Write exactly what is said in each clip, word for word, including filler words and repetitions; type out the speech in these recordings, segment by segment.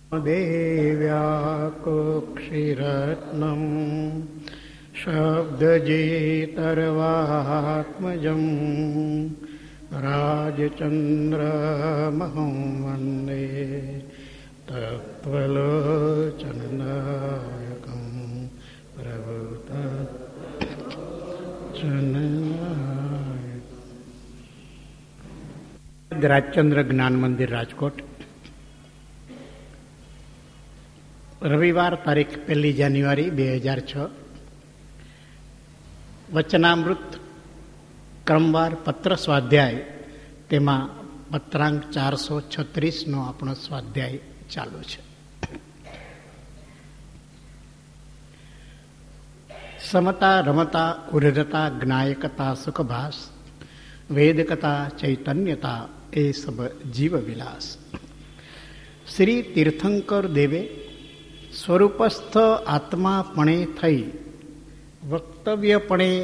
દેવ્યાકોક્ષિરત્નમ શબ્દજેતર્વાત્મજં રાજચંદ્રમહં વંદે તત્વલોચનનાયકં પ્રભુતચનનાયક. રાજચંદ્ર જ્ઞાન મંદિર, રાજકોટ. રવિવાર તારીખ પહેલી જાન્યુઆરી બે હજાર છ. વચનામૃત ક્રમવાર પત્ર સ્વાધ્યાય, તેમાં પત્રાંક ચારસો છત્રીસનો આપણો સ્વાધ્યાય ચાલુ છે. સમતા રમતા ઉર્ધતા જ્ઞાયકતા સુખભાસ વેદકતા ચૈતન્યતા એ સબ જીવ વિલાસ. શ્રી તીર્થંકર દેવે સ્વરૂપસ્થ આત્માપણે થઈ વક્તવ્યપણે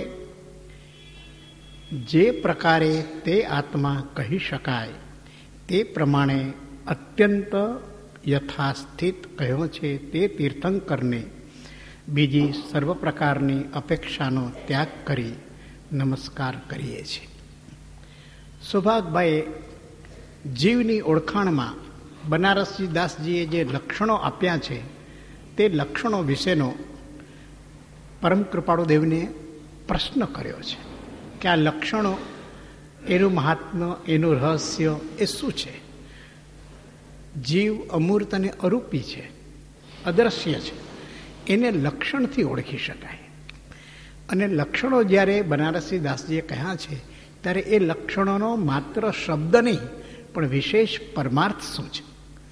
જે પ્રકારે તે આત્મા કહી શકાય તે પ્રમાણે અત્યંત યથાસ્થિત કહ્યો છે. તે તીર્થંકરને બીજી સર્વ પ્રકારની અપેક્ષાનો ત્યાગ કરી નમસ્કાર કરીએ છીએ. સુભાગભાઈએ જીવની ઓળખાણમાં બનારસજી દાસજીએ જે લક્ષણો આપ્યા છે તે લક્ષણો વિશેનો પરમ કૃપાળુ દેવને પ્રશ્ન કર્યો છે કે આ લક્ષણો, એનું મહાત્મ્ય, એનું રહસ્ય એ શું છે? જીવ અમૂર્ત અને અરૂપી છે, અદ્રશ્ય છે, એને લક્ષણથી ઓળખી શકાય. અને લક્ષણો જ્યારે બનારસી દાસજીએ કહ્યા છે ત્યારે એ લક્ષણોનો માત્ર શબ્દ નહીં પણ વિશેષ પરમાર્થ શું છે?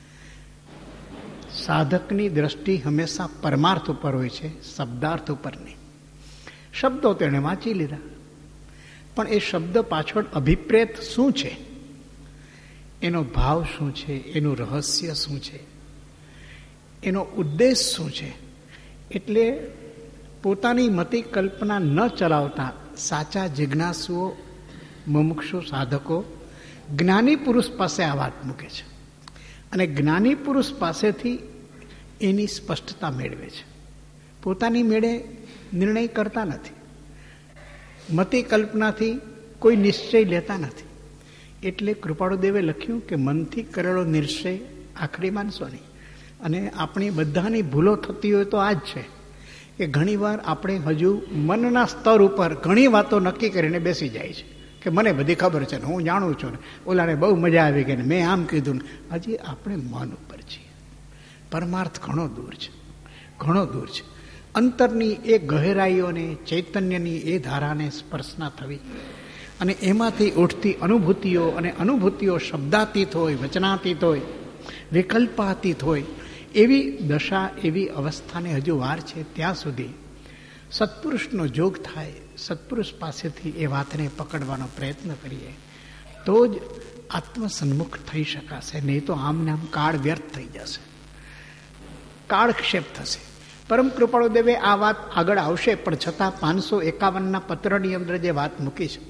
સાધકની દ્રષ્ટિ હંમેશા પરમાર્થ ઉપર હોય છે, શબ્દાર્થ ઉપર નહીં. શબ્દો તેણે વાંચી લીધા, પણ એ શબ્દ પાછળ અભિપ્રેત શું છે, એનો ભાવ શું છે, એનું રહસ્ય શું છે, એનો ઉદ્દેશ શું છે, એટલે પોતાની મતિ કલ્પના ન ચલાવતા સાચા જિજ્ઞાસુઓ, મુમુક્ષુ સાધકો જ્ઞાની પુરુષ પાસે આ વાત મૂકે છે અને જ્ઞાની પુરુષ પાસેથી એની સ્પષ્ટતા મેળવે છે. પોતાની મેળે નિર્ણય કરતા નથી, મતિ કલ્પનાથી કોઈ નિશ્ચય લેતા નથી. એટલે કૃપાળુદેવે લખ્યું કે મનથી કરેલો નિશ્ચય આખરી માનશો નહીં. અને આપણી બધાની ભૂલો થતી હોય તો આ જ છે કે ઘણીવાર આપણે હજુ મનના સ્તર ઉપર ઘણી વાતો નક્કી કરીને બેસી જાય છે કે મને બધી ખબર છે ને હું જાણું છું ને ઓલાને બહુ મજા આવી ગઈ ને મેં આમ કીધું ને. હજી આપણે મન ઉપર છીએ. પરમાર્થ ઘણો દૂર છે, ઘણો દૂર છે. અંતરની એ ગહેરાઈઓને, ચૈતન્યની એ ધારાને સ્પર્શના થવી અને એમાંથી ઉઠતી અનુભૂતિઓ, અને અનુભૂતિઓ શબ્દાતીત હોય, વચનાતીત હોય, વિકલ્પાતીત હોય, એવી દશા, એવી અવસ્થાને હજુ વાર છે. ત્યાં સુધી સત્પુરુષનો જોગ થાય, સત્પુરુષ પાસેથી એ વાતને પકડવાનો પ્રયત્ન કરીએ તો જ આત્મસન્મુખ થઈ શકાશે. નહીં તો આમ નામ કાળ વ્યર્થ થઈ જશે, કાળક્ષેપ થશે. પરમ કૃપાળુ દેવે આ વાત આગળ આવશે, પણ છતાં પાંચસો એકાવનના પત્રની અંદર જે વાત મૂકી છે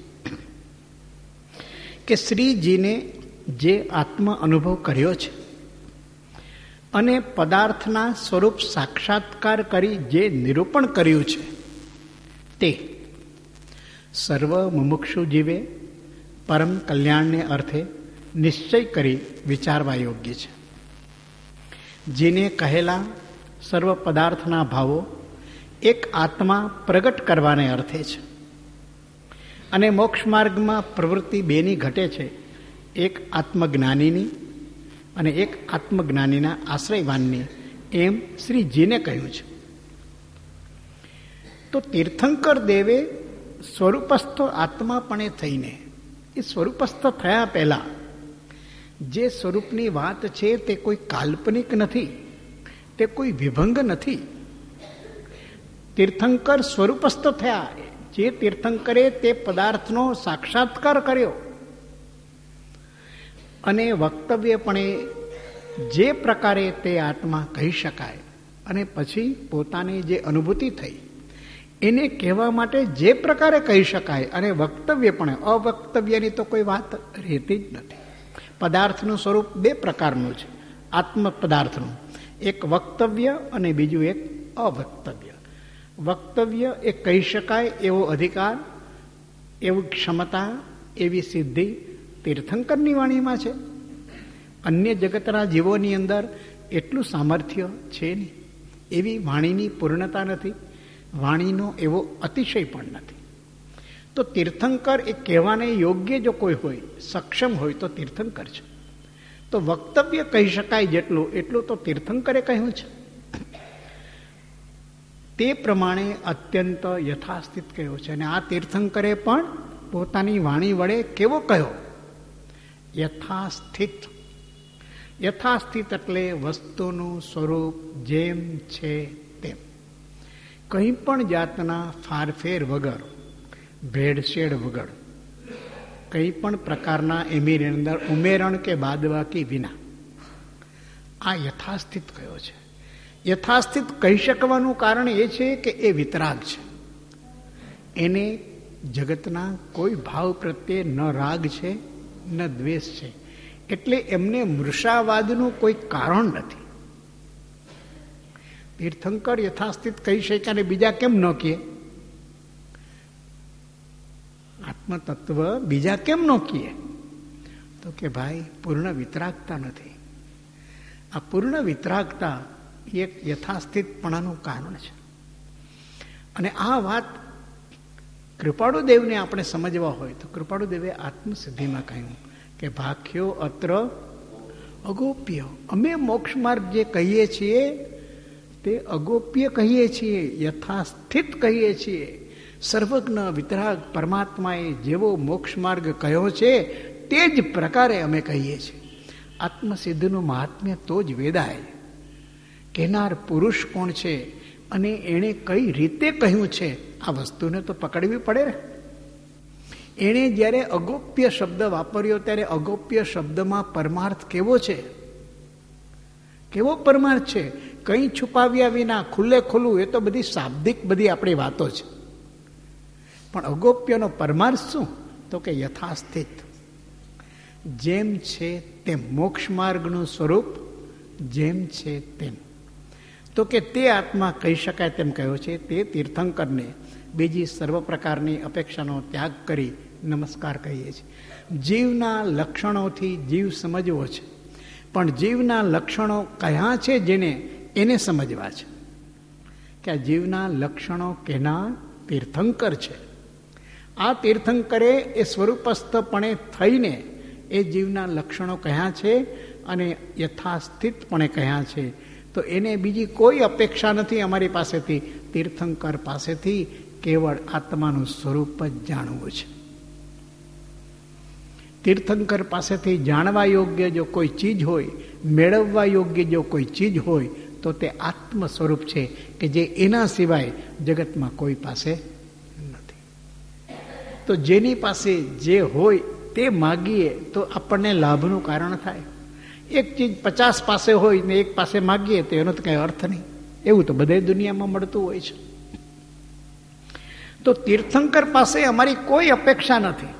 કે શ્રીજીને જે આત્મ અનુભવ કર્યો છે અને પદાર્થના સ્વરૂપ સાક્ષાત્કાર કરી જે નિરૂપણ કર્યું છે તે સર્વ મુમુક્ષુ જીવે પરમ કલ્યાણને અર્થે નિશ્ચય કરી વિચારવા યોગ્ય છે. જેને કહેલા સર્વ પદાર્થના ભાવો એક આત્મા પ્રગટ કરવાને અર્થે છે અને મોક્ષ માર્ગમાં પ્રવૃત્તિ બેની ઘટે છે, એક આત્મજ્ઞાનીની અને એક આત્મજ્ઞાનીના આશ્રયવાનની, એમ શ્રીજીને કહ્યું છે. તો તીર્થંકર દેવે સ્વરૂપસ્થ આત્માપણે થઈને, એ સ્વરૂપસ્થ થયા પહેલા જે સ્વરૂપની વાત છે તે કોઈ કાલ્પનિક નથી, તે કોઈ વિભંગ નથી. તીર્થંકર સ્વરૂપસ્થ થયા. જે તીર્થંકરે તે પદાર્થનો સાક્ષાત્કાર કર્યો અને વક્તવ્યપણે જે પ્રકારે તે આત્મા કહી શકાય અને પછી પોતાની જે અનુભૂતિ થઈ એને કહેવા માટે જે પ્રકારે કહી શકાય અને વક્તવ્યપણે, અવક્તવ્યની તો કોઈ વાત રહેતી જ નથી. પદાર્થનું સ્વરૂપ બે પ્રકારનું છે. આત્મ પદાર્થનું એક વક્તવ્ય અને બીજું એક અવક્તવ્ય. વક્તવ્ય એ કહી શકાય એવો અધિકાર, એવી ક્ષમતા, એવી સિદ્ધિ તીર્થંકરની વાણીમાં છે. અન્ય જગતના જીવોની અંદર એટલું સામર્થ્ય છે નહીં, એવી વાણીની પૂર્ણતા નથી, વાણીનો એવો અતિશય પણ નથી. તો તીર્થંકર એ કહેવાને યોગ્ય જો કોઈ હોય, સક્ષમ હોય તો તીર્થંકર છે. તો વક્તવ્ય કહી શકાય જેટલું એટલું તો તીર્થંકરે કહ્યું છે. તે પ્રમાણે અત્યંત યથાસ્થિત કહ્યો છે. અને આ તીર્થંકરે પણ પોતાની વાણી વડે કેવો કહ્યો? યથાસ્થિત. યથાસ્થિત એટલે વસ્તુનું સ્વરૂપ જેમ છે તેમ, કંઈ પણ જાતના ફારફેર વગર, ભેળસેળ વગર, કંઈ પણ પ્રકારના એની અંદર ઉમેરણ કે બાદબાકી વિના આ યથાસ્થિત કયો છે. યથાસ્થિત કહી શકવાનું કારણ એ છે કે એ વિતરાગ છે. એને જગતના કોઈ ભાવ પ્રત્યે ન રાગ છે ન દ્વેષ છે, એટલે એમને મૃષાવાદનું કોઈ કારણ નથી. તીર્થંકર યથાસ્થિત કહી શકે અને બીજા કેમ ન કહે? આત્મતત્વ બીજા કેમ ન કહે? તો કે ભાઈ પૂર્ણ વિતરાગતા નથી. આ પૂર્ણ વિતરાગતા એક યથાસ્થિતપણાનું કારણ છે. અને આ વાત કૃપાળુદેવને આપણે સમજવા હોય તો કૃપાળુદેવે આત્મસિદ્ધિમાં કહ્યું કે ભાખ્યો અત્ર અગોપ્ય. અમે મોક્ષ માર્ગ જે કહીએ છીએ તે અગોપ્ય કહીએ છીએ, યથાસ્થિત કહીએ છીએ. સર્વજ્ઞ વિતરાગ પરમાત્માએ જેવો મોક્ષ માર્ગ કહ્યો છે તે જ પ્રકારે અમે કહીએ છીએ. આત્મસિદ્ધિનું મહાત્મ્ય તો જ વેદાય. કહેનાર પુરુષ કોણ છે અને એણે કઈ રીતે કહ્યું છે આ વસ્તુને તો પકડવી પડે ને. એણે જ્યારે અગોપ્ય શબ્દ વાપર્યો ત્યારે અગોપ્ય શબ્દમાં પરમાર્થ કેવો છે? કેવો પરમાર્થ છે? કંઈ છુપાવ્યા વિના ખુલ્લે ખુલ્લું. એ તો બધી શાબ્દિક બધી આપણી વાતો છે, પણ અગોપ્યનો પરમાર્થ શું? તો કે યથાસ્થિત, જેમ છે તેમ. મોક્ષ માર્ગનું સ્વરૂપ જેમ છે તેમ. તો કે તે આત્મા કહી શકાય તેમ કહ્યો છે. તે તીર્થંકરને બીજી સર્વ પ્રકારની અપેક્ષાનો ત્યાગ કરી નમસ્કાર કહીએ છીએ. જીવના લક્ષણોથી જીવ સમજવો છે, પણ જીવના લક્ષણો કયા છે જેને એને સમજવા છે. કે આ જીવના લક્ષણો કેના? તીર્થંકર છે. આ તીર્થંકરે એ સ્વરૂપસ્થપણે થઈને એ જીવના લક્ષણો કયા છે અને યથાસ્થિતપણે કયા છે. તો એને બીજી કોઈ અપેક્ષા નથી અમારી પાસેથી. તીર્થંકર પાસેથી કેવળ આત્માનું સ્વરૂપ જ જાણવું છે. તીર્થંકર પાસેથી જાણવા યોગ્ય જો કોઈ ચીજ હોય, મેળવવા યોગ્ય જો કોઈ ચીજ હોય તો તે આત્મ સ્વરૂપ છે કે જે એના સિવાય જગતમાં કોઈ પાસે નથી. તો જેની પાસે જે હોય તે માગીએ તો આપણને લાભનું કારણ થાય. એક ચીજ પચાસ પાસે હોય ને એક પાસે માગીએ તો એનો તો કઈ અર્થ નહીં. એવું તો બધે દુનિયામાં મળતું હોય છે. તો તીર્થંકર પાસે અમારી કોઈ અપેક્ષા નથી.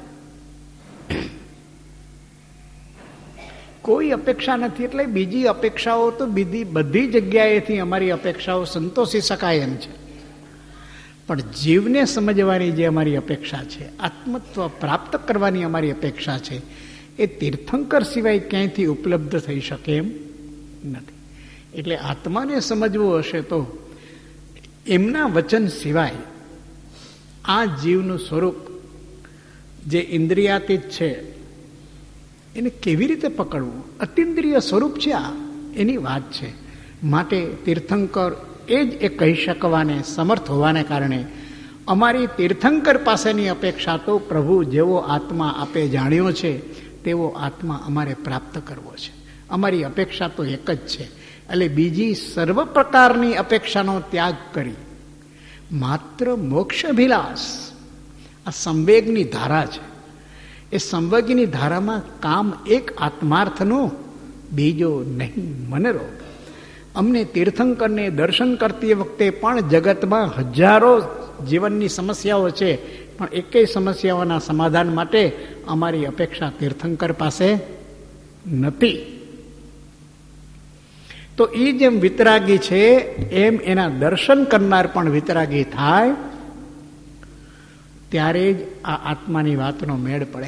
કોઈ અપેક્ષા નથી એટલે બીજી અપેક્ષાઓ તો બીજી બધી જગ્યાએથી અમારી અપેક્ષાઓ સંતોષી શકાય એમ છે. પણ જીવને સમજવાની જે અમારી અપેક્ષા છે, આત્મત્વ પ્રાપ્ત કરવાની અમારી અપેક્ષા છે, એ તીર્થંકર સિવાય ક્યાંયથી ઉપલબ્ધ થઈ શકે એમ નથી. એટલે આત્માને સમજવું હશે તો એમના વચન સિવાય આ જીવનું સ્વરૂપ જે ઇન્દ્રિયાતીત છે એને કેવી રીતે પકડવું? અતિન્દ્રિય સ્વરૂપ છે આ, એની વાત છે. માટે તીર્થંકર એ જ એ કહી શકવાને સમર્થ હોવાને કારણે અમારી તીર્થંકર પાસેની અપેક્ષા તો પ્રભુ જેવો આત્મા આપે જાણ્યો છે તેવો આત્મા અમારે પ્રાપ્ત કરવો છે. અમારી અપેક્ષા તો એક જ છે. એટલે બીજી સર્વ પ્રકારની અપેક્ષાનો ત્યાગ કરી માત્ર મોક્ષાભિલાષ, આ સંવેગની ધારા છે. એ સંવેગની ધારામાં કામ એક આત્માર્થનો, બીજો નહીં મનરોગ. અમને તીર્થંકરને દર્શન કરતી વખતે પણ જગતમાં હજારો જીવનની સમસ્યાઓ છે, પણ એકેય સમસ્યાઓના સમાધાન માટે અમારી અપેક્ષા તીર્થંકર પાસે નથી. તો એ જેમ વિતરાગી છે એમ એના દર્શન કરનાર પણ વિતરાગી થાય, ત્યારે જ આ આત્માની વાતનો મેળ પડે.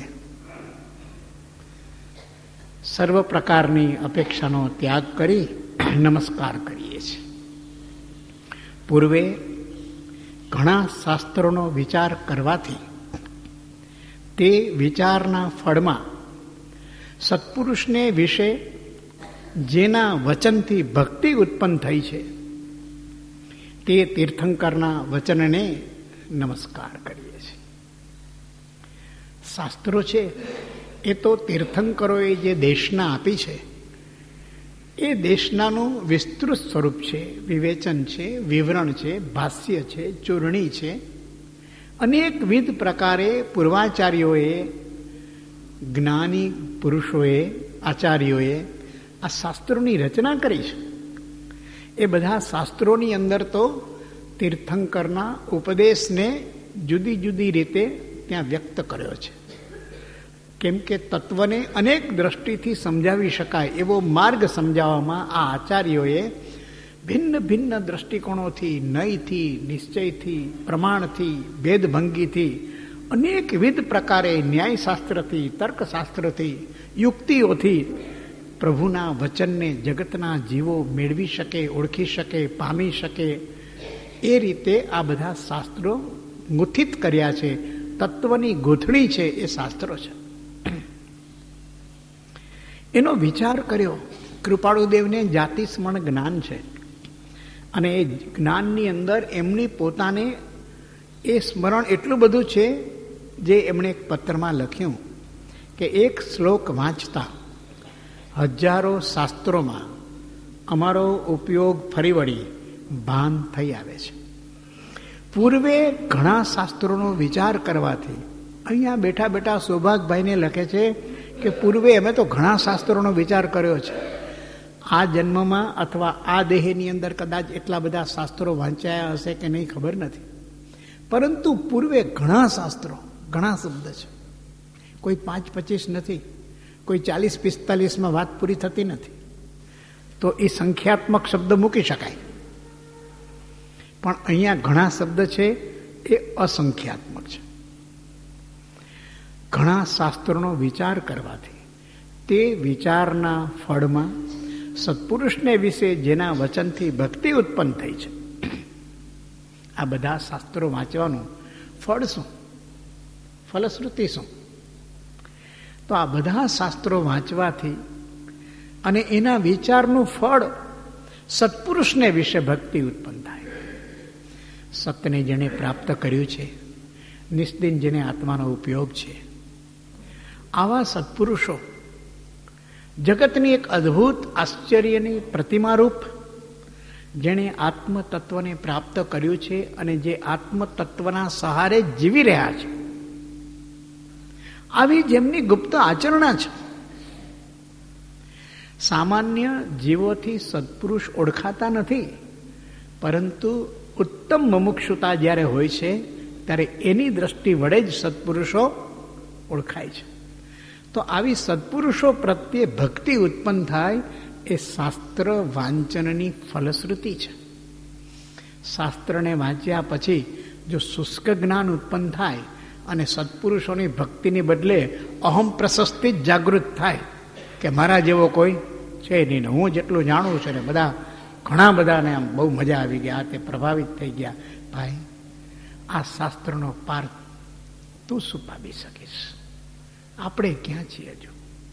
સર્વ પ્રકારની અપેક્ષાનો ત્યાગ કરી નમસ્કાર કરીએ છીએ. પૂર્વે ઘણા શાસ્ત્રોનો વિચાર કરવાથી તે વિચારના ફળમાં સત્પુરુષને વિશે જેના વચનથી ભક્તિ ઉત્પન્ન થઈ છે તે તીર્થંકરના વચનને નમસ્કાર કરીએ છીએ. શાસ્ત્રો છે એ તો તીર્થંકરોએ જે દેશના આપી છે એ દેશનાનું વિસ્તૃત સ્વરૂપ છે, વિવેચન છે, વિવરણ છે, ભાષ્ય છે, ચૂર્ણી છે. અનેકવિધ પ્રકારે પૂર્વાચાર્યોએ, જ્ઞાની પુરુષોએ, આચાર્યોએ આ શાસ્ત્રોની રચના કરી છે. એ બધા શાસ્ત્રોની અંદર તો તીર્થંકરના ઉપદેશને જુદી જુદી રીતે ત્યાં વ્યક્ત કર્યો છે. કેમ કે તત્વને અનેક દ્રષ્ટિથી સમજાવી શકાય એવો માર્ગ સમજાવવામાં આ આચાર્યોએ ભિન્ન ભિન્ન દ્રષ્ટિકોણોથી, નયથી, નિશ્ચયથી, પ્રમાણથી, ભેદભંગીથી, અનેકવિધ પ્રકારે ન્યાયશાસ્ત્રથી, તર્કશાસ્ત્રથી, યુક્તિઓથી પ્રભુના વચનને જગતના જીવો મેળવી શકે, ઓળખી શકે, પામી શકે એ રીતે આ બધા શાસ્ત્રો ગુથિત કર્યા છે. તત્વની ગૂંથણી છે એ શાસ્ત્રો છે. એનો વિચાર કર્યો. કૃપાળુદેવને જાતિ સ્મરણ જ્ઞાન છે અને એ જ્ઞાનની અંદર એમની પોતાને એ સ્મરણ એટલું બધું છે જે એમણે એક પત્રમાં લખ્યું કે એક શ્લોક વાંચતા હજારો શાસ્ત્રોમાં અમારો ઉપયોગ ફરી વળી ભાન થઈ આવે છે. પૂર્વે ઘણા શાસ્ત્રોનો વિચાર કરવાથી, અહીંયા બેઠા બેઠા સૌભાગભાઈને લખે છે કે પૂર્વે અમે તો ઘણા શાસ્ત્રોનો વિચાર કર્યો છે. આ જન્મમાં અથવા આ દેહની અંદર કદાચ એટલા બધા શાસ્ત્રો વાંચાયા હશે કે નહીં ખબર નથી, પરંતુ પૂર્વે ઘણા શાસ્ત્રો, ઘણા શબ્દ છે. કોઈ પાંચ પચીસ નથી, કોઈ ચાલીસ પિસ્તાલીસમાં વાત પૂરી થતી નથી. તો એ સંખ્યાત્મક શબ્દ મૂકી શકાય, પણ અહીંયા ઘણા શબ્દ છે એ અસંખ્યાત્મક છે. ઘણા શાસ્ત્રોનો વિચાર કરવાથી તે વિચારના ફળમાં સત્પુરુષને વિશે જેના વચનથી ભક્તિ ઉત્પન્ન થઈ છે, આ બધા શાસ્ત્રો વાંચવાનું ફળ શું, ફલશ્રુતિ શું? તો આ બધા શાસ્ત્રો વાંચવાથી અને એના વિચારનું ફળ સત્પુરુષને વિશે ભક્તિ ઉત્પન્ન થાય. સત્યને જેણે પ્રાપ્ત કર્યું છે, નિસ્દિન જેને આત્માનો ઉપયોગ છે, આવા સત્પુરુષો જગતની એક અદ્ભુત આશ્ચર્યની પ્રતિમારૂપ જેણે આત્મતત્વને પ્રાપ્ત કર્યું છે અને જે આત્મતત્વના સહારે જીવી રહ્યા છે, આવી જેમની ગુપ્ત આચરણા છે. સામાન્ય જીવોથી સત્પુરુષ ઓળખાતા નથી, પરંતુ ઉત્તમ મુમુક્ષુતા જ્યારે હોય છે ત્યારે એની દ્રષ્ટિ વડે જ સત્પુરુષો ઓળખાય છે. તો આવી સત્પુરુષો પ્રત્યે ભક્તિ ઉત્પન્ન થાય એ શાસ્ત્ર વાંચનની ફલશ્રુતિ છે. શાસ્ત્રને વાંચ્યા પછી જો શુષ્ક જ્ઞાન ઉત્પન્ન થાય અને સત્પુરુષોની ભક્તિની બદલે અહમ પ્રશસ્તિ જ જાગૃત થાય કે મારા જેવો કોઈ છે નહીં, હું જેટલું જાણું છું ને બધા ઘણા બધાને આમ બહુ મજા આવી ગયા, તે પ્રભાવિત થઈ ગયા. ભાઈ, આ શાસ્ત્રનો પાર તું શું પામી શકીશ? આપણે ક્યાં છીએ? હજુ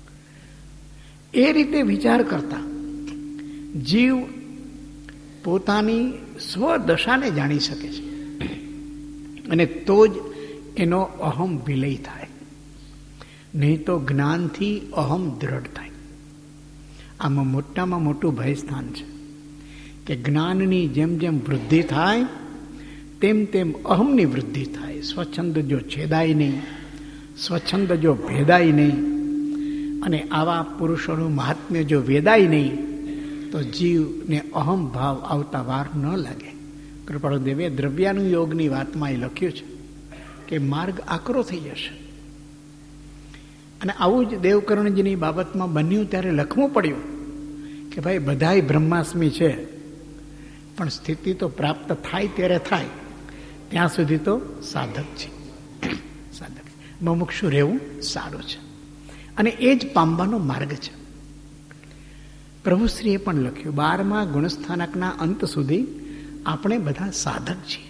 એ રીતે વિચાર કરતા જીવ પોતાની સ્વદશાને જાણી શકે છે અને તો જ એનો અહમ વિલય થાય, નહીં તો જ્ઞાનથી અહમ દ્રઢ થાય. આમાં મોટામાં મોટું ભયસ્થાન છે કે જ્ઞાનની જેમ જેમ વૃદ્ધિ થાય તેમ તેમ અહમની વૃદ્ધિ થાય. સ્વચ્છંદ જો છેદાય નહીં, સ્વચ્છંદ જો ભેદાય નહીં અને આવા પુરુષોનું મહાત્મ્ય જો વેદાય નહીં તો જીવને અહમ ભાવ આવતા વાર ન લાગે. કૃપાળુદેવે દ્રવ્યાનુયોગની વાતમાં એ લખ્યું છે કે માર્ગ આકરો થઈ જશે. અને આવું જ દેવકર્ણજીની બાબતમાં બન્યું ત્યારે લખવું પડ્યું કે ભાઈ બધાય બ્રહ્માસ્મી છે, પણ સ્થિતિ તો પ્રાપ્ત થાય ત્યારે થાય, ત્યાં સુધી તો સાધક છે. સાધક મુમુક્ષુ રહેવું સારું છે, અને એ જ પામવાનો માર્ગ છે. પ્રભુશ્રીએ પણ લખ્યું, બારમા ગુણસ્થાનકના અંત સુધી આપણે બધા સાધક છીએ.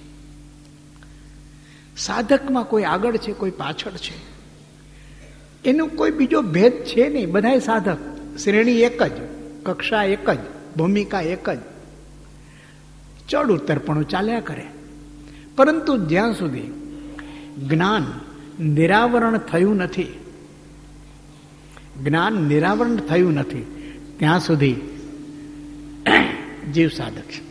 સાધકમાં કોઈ આગળ છે, કોઈ પાછળ છે, એનો કોઈ બીજો ભેદ છે નહીં. બધા સાધક, શ્રેણી એક જ, કક્ષા એક જ, ભૂમિકા એક જ, ચડ ઉતરપણું ચાલ્યા કરે. પરંતુ જ્યાં સુધી જ્ઞાન નિરાવરણ થયું નથી, જ્ઞાન નિરાવરણ થયું નથી ત્યાં સુધી જીવ સાધક છે.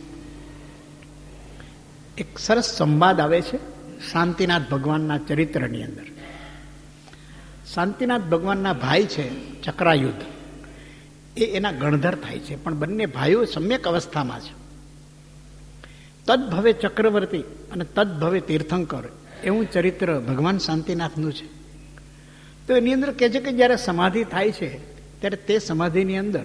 એક સરસ સંવાદ આવે છે શાંતિનાથ ભગવાનના ચરિત્રની અંદર. શાંતિનાથ ભગવાનના ભાઈ છે ચક્રાયુદ્ધ, એ એના ગણધર થાય છે, પણ બંને ભાઈઓ સમ્યક અવસ્થામાં છે. તદભવે ચક્રવર્તી અને તદભવે તીર્થંકર, એવું ચરિત્ર ભગવાન શાંતિનાથનું છે. તો એની અંદર કહે છે કે જ્યારે સમાધિ થાય છે ત્યારે તે સમાધિની અંદર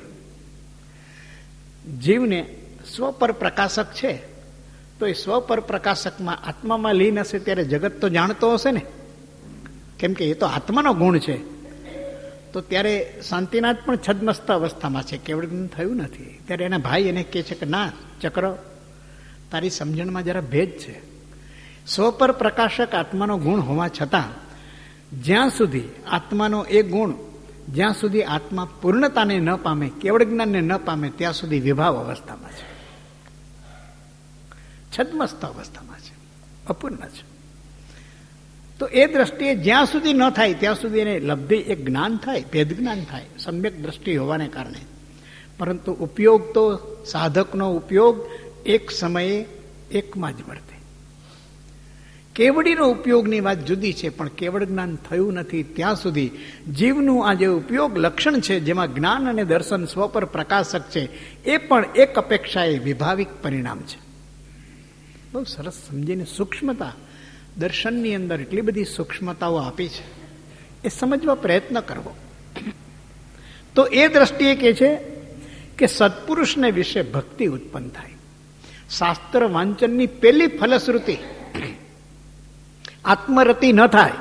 જીવને સ્વપર પ્રકાશક છે, તો એ સ્વપર પ્રકાશકમાં આત્મામાં લીન હશે ત્યારે જગત તો જાણતો હશે ને, કેમ કે એ તો આત્માનો ગુણ છે. તો ત્યારે શાંતિનાથ પણ છદ્મસ્ત અવસ્થામાં છે, કેવળ થયું નથી. ત્યારે એના ભાઈ એને કહે છે કે ના ચક્ર, તારી સમજણમાં જરા ભેદ છે. સ્વપર પ્રકાશક આત્માનો ગુણ હોવા છતાં જ્યાં સુધી આત્માનો એ ગુણ, જ્યાં સુધી આત્મા પૂર્ણતાને ન પામે, કેવળ જ્ઞાનને ન પામે, ત્યાં સુધી વિભાવ અવસ્થામાં છે, છદ્મસ્ત અવસ્થામાં છે, અપૂર્ણ છે. તો એ દ્રષ્ટિએ જ્યાં સુધી ન થાય ત્યાં સુધી એને લબ્ધિ એક જ્ઞાન થાય, ભેદ જ્ઞાન થાય, સમ્યક દ્રષ્ટિ હોવાને કારણે. પરંતુ ઉપયોગ તો સાધકનો ઉપયોગ એક સમયે એકમાં જ વર્તે. કેવડીનો ઉપયોગની વાત જુદી છે, પણ કેવળ જ્ઞાન થયું નથી ત્યાં સુધી જીવનું આ જે ઉપયોગ લક્ષણ છે, જેમાં જ્ઞાન અને દર્શન સ્વપર પ્રકાશક છે, એ પણ એક અપેક્ષાએ વિભાવિક પરિણામ છે. બહુ સરસ સમજીને સૂક્ષ્મતા દર્શનની અંદર એટલી બધી સૂક્ષ્મતાઓ આપી છે, એ સમજવા પ્રયત્ન કરવો. તો એ દ્રષ્ટિએ કહે છે કે સત્પુરુષને વિશે ભક્તિ ઉત્પન્ન થાય. શાસ્ત્ર વાંચનની પેલી ફલશ્રુતિ આત્મરતિ ન થાય,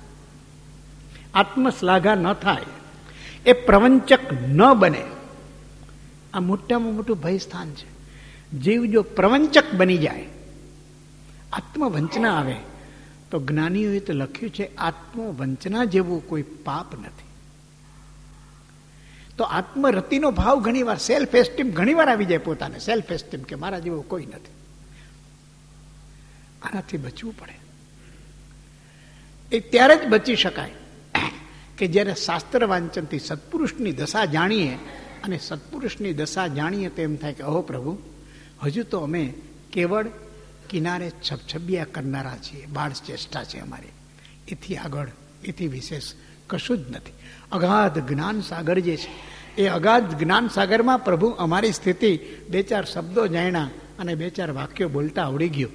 આત્મશ્લાઘા ન થાય, એ પ્રવંચક ન બને. આ મોટામાં મોટું ભય સ્થાન છે. જીવ જો પ્રવંચક બની જાય, આત્મવંચના આવે, તો જ્ઞાનીઓએ તો લખ્યું છે આત્મવંચના જેવું કોઈ પાપ નથી. તો આત્મરતિનો ભાવ ઘણી વાર, સેલ્ફ એસ્ટીમ ઘણી વાર આવી જાય પોતાને, સેલ્ફ એસ્ટીમ કે મારા જેવો કોઈ નથી. આનાથી બચવું પડે. એ ત્યારે જ બચી શકાય કે જ્યારે શાસ્ત્ર વાંચનથી સત્પુરુષની દશા જાણીએ, અને સત્પુરુષની દશા જાણીએ તો એમ થાય કે ઓહો પ્રભુ, હજુ તો અમે કેવળ કિનારે છબછબિયા કરનારા છીએ, બાળ ચેષ્ટા છે અમારી, એથી આગળ, એથી વિશેષ કશું જ નથી. અગાધ જ્ઞાન સાગર જે છે, એ અગાધ જ્ઞાન સાગરમાં પ્રભુ અમારી સ્થિતિ બે ચાર શબ્દો જાણ્યા અને બે ચાર વાક્યો બોલતા આવડી ગયું.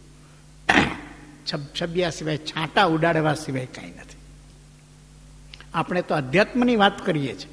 છબછબિયા સિવાય, છાંટા ઉડાડવા સિવાય કાંઈ નથી. આપણે તો અધ્યાત્મની વાત કરીએ છીએ,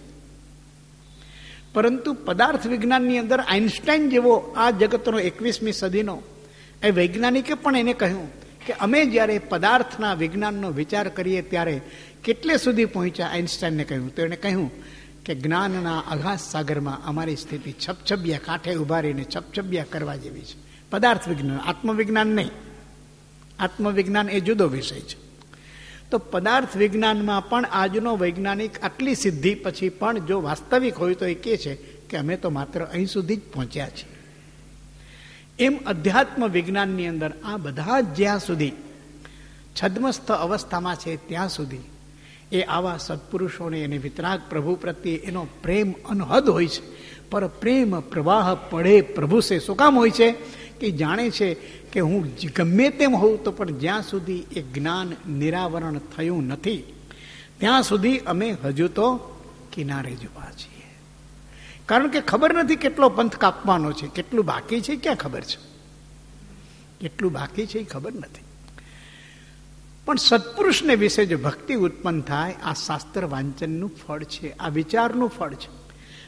પરંતુ પદાર્થ વિજ્ઞાનની અંદર આઇન્સ્ટાઈન જેવો આ જગતનો એકવીસમી સદીનો એ વૈજ્ઞાનિકે પણ એને કહ્યું કે અમે જ્યારે પદાર્થના વિજ્ઞાનનો વિચાર કરીએ ત્યારે કેટલે સુધી પહોંચ્યા. આઇન્સ્ટાઈને કહ્યું તો એને કહ્યું કે જ્ઞાનના અગાધ સાગરમાં અમારી સ્થિતિ છબછબિયા, કાંઠે ઉભા રહીને છબછબિયા કરવા જેવી છે. પદાર્થ વિજ્ઞાન, આત્મવિજ્ઞાન નહીં. આત્મવિજ્ઞાન એ જુદો વિષય છે. તો પદાર્થ વિજ્ઞાનમાં પણ આજનો વૈજ્ઞાનિક આટલી સિદ્ધિ પછી પણ જો વાસ્તવિક હોય તો એ કહે છે કે અમે તો માત્ર અહીં સુધી જ પહોંચ્યા છીએ. એમ અધ્યાત્મ વિજ્ઞાનની અંદર આ બધા જ જ્યાં સુધી છદ્મસ્થ અવસ્થામાં છે ત્યાં સુધી એ આવા સત્પુરુષોને એને વિતરાગ પ્રભુ પ્રત્યે એનો પ્રેમ અનહદ હોય છે. પર પ્રેમ પ્રવાહ પડે પ્રભુ સે શું કામ હોય છે કે જાણે છે કે હું ગમે તેમ હોઉં તો પણ જ્યાં સુધી એ જ્ઞાન નિરાવરણ થયું નથી ત્યાં સુધી અમે હજુ તો કિનારે જ ઉભા છીએ. કારણ કે ખબર નથી કેટલો પંથ કાપવાનો છે, કેટલું બાકી છે ક્યાં ખબર છે, કેટલું બાકી છે એ ખબર નથી. પણ સત્પુરુષને વિશે જો ભક્તિ ઉત્પન્ન થાય, આ શાસ્ત્ર વાંચનનું ફળ છે, આ વિચારનું ફળ છે.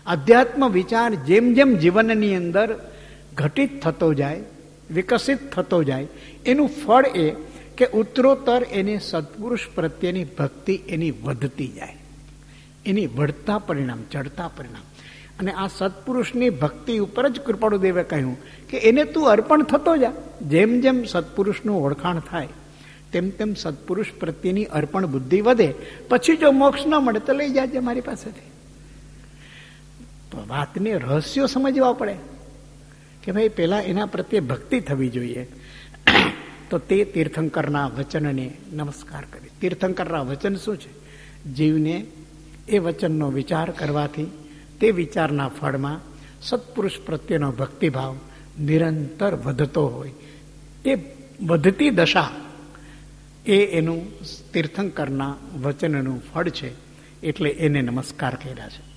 અધ્યાત્મ વિચાર જેમ જેમ જીવનની અંદર ઘટિત થતો જાય, વિકસિત થતો જાય, એનું ફળ એ કે ઉત્તરોત્તર એની સત્પુરુષ પ્રત્યેની ભક્તિ એની વધતી જાય, એની વળતા પરિણામ, ચડતા પરિણામ. અને આ સત્પુરુષની ભક્તિ ઉપર જ કૃપાળુદેવે કહ્યું કે એને તું અર્પણ થતો જા. જેમ જેમ સત્પુરુષનું ઓળખાણ થાય તેમ તેમ સત્પુરુષ પ્રત્યેની અર્પણ બુદ્ધિ વધે. પછી જો મોક્ષ ન મળે તો લઈ જાજે મારી પાસેથી. તો વાતને રહસ્યો સમજવા પડે કે ભાઈ પેલા એના પ્રત્યે ભક્તિ થવી જોઈએ. તો તે તીર્થંકરના વચનને નમસ્કાર કરી. તીર્થંકરના વચન શું છે? જીવને એ વચનનો વિચાર કરવાથી તે વિચારના ફળમાં સત્પુરુષ પ્રત્યેનો ભક્તિભાવ નિરંતર વધતો હોય. એ વધતી દશા એ એનું તીર્થંકરના વચનનું ફળ છે. એટલે એને નમસ્કાર કર્યા છે.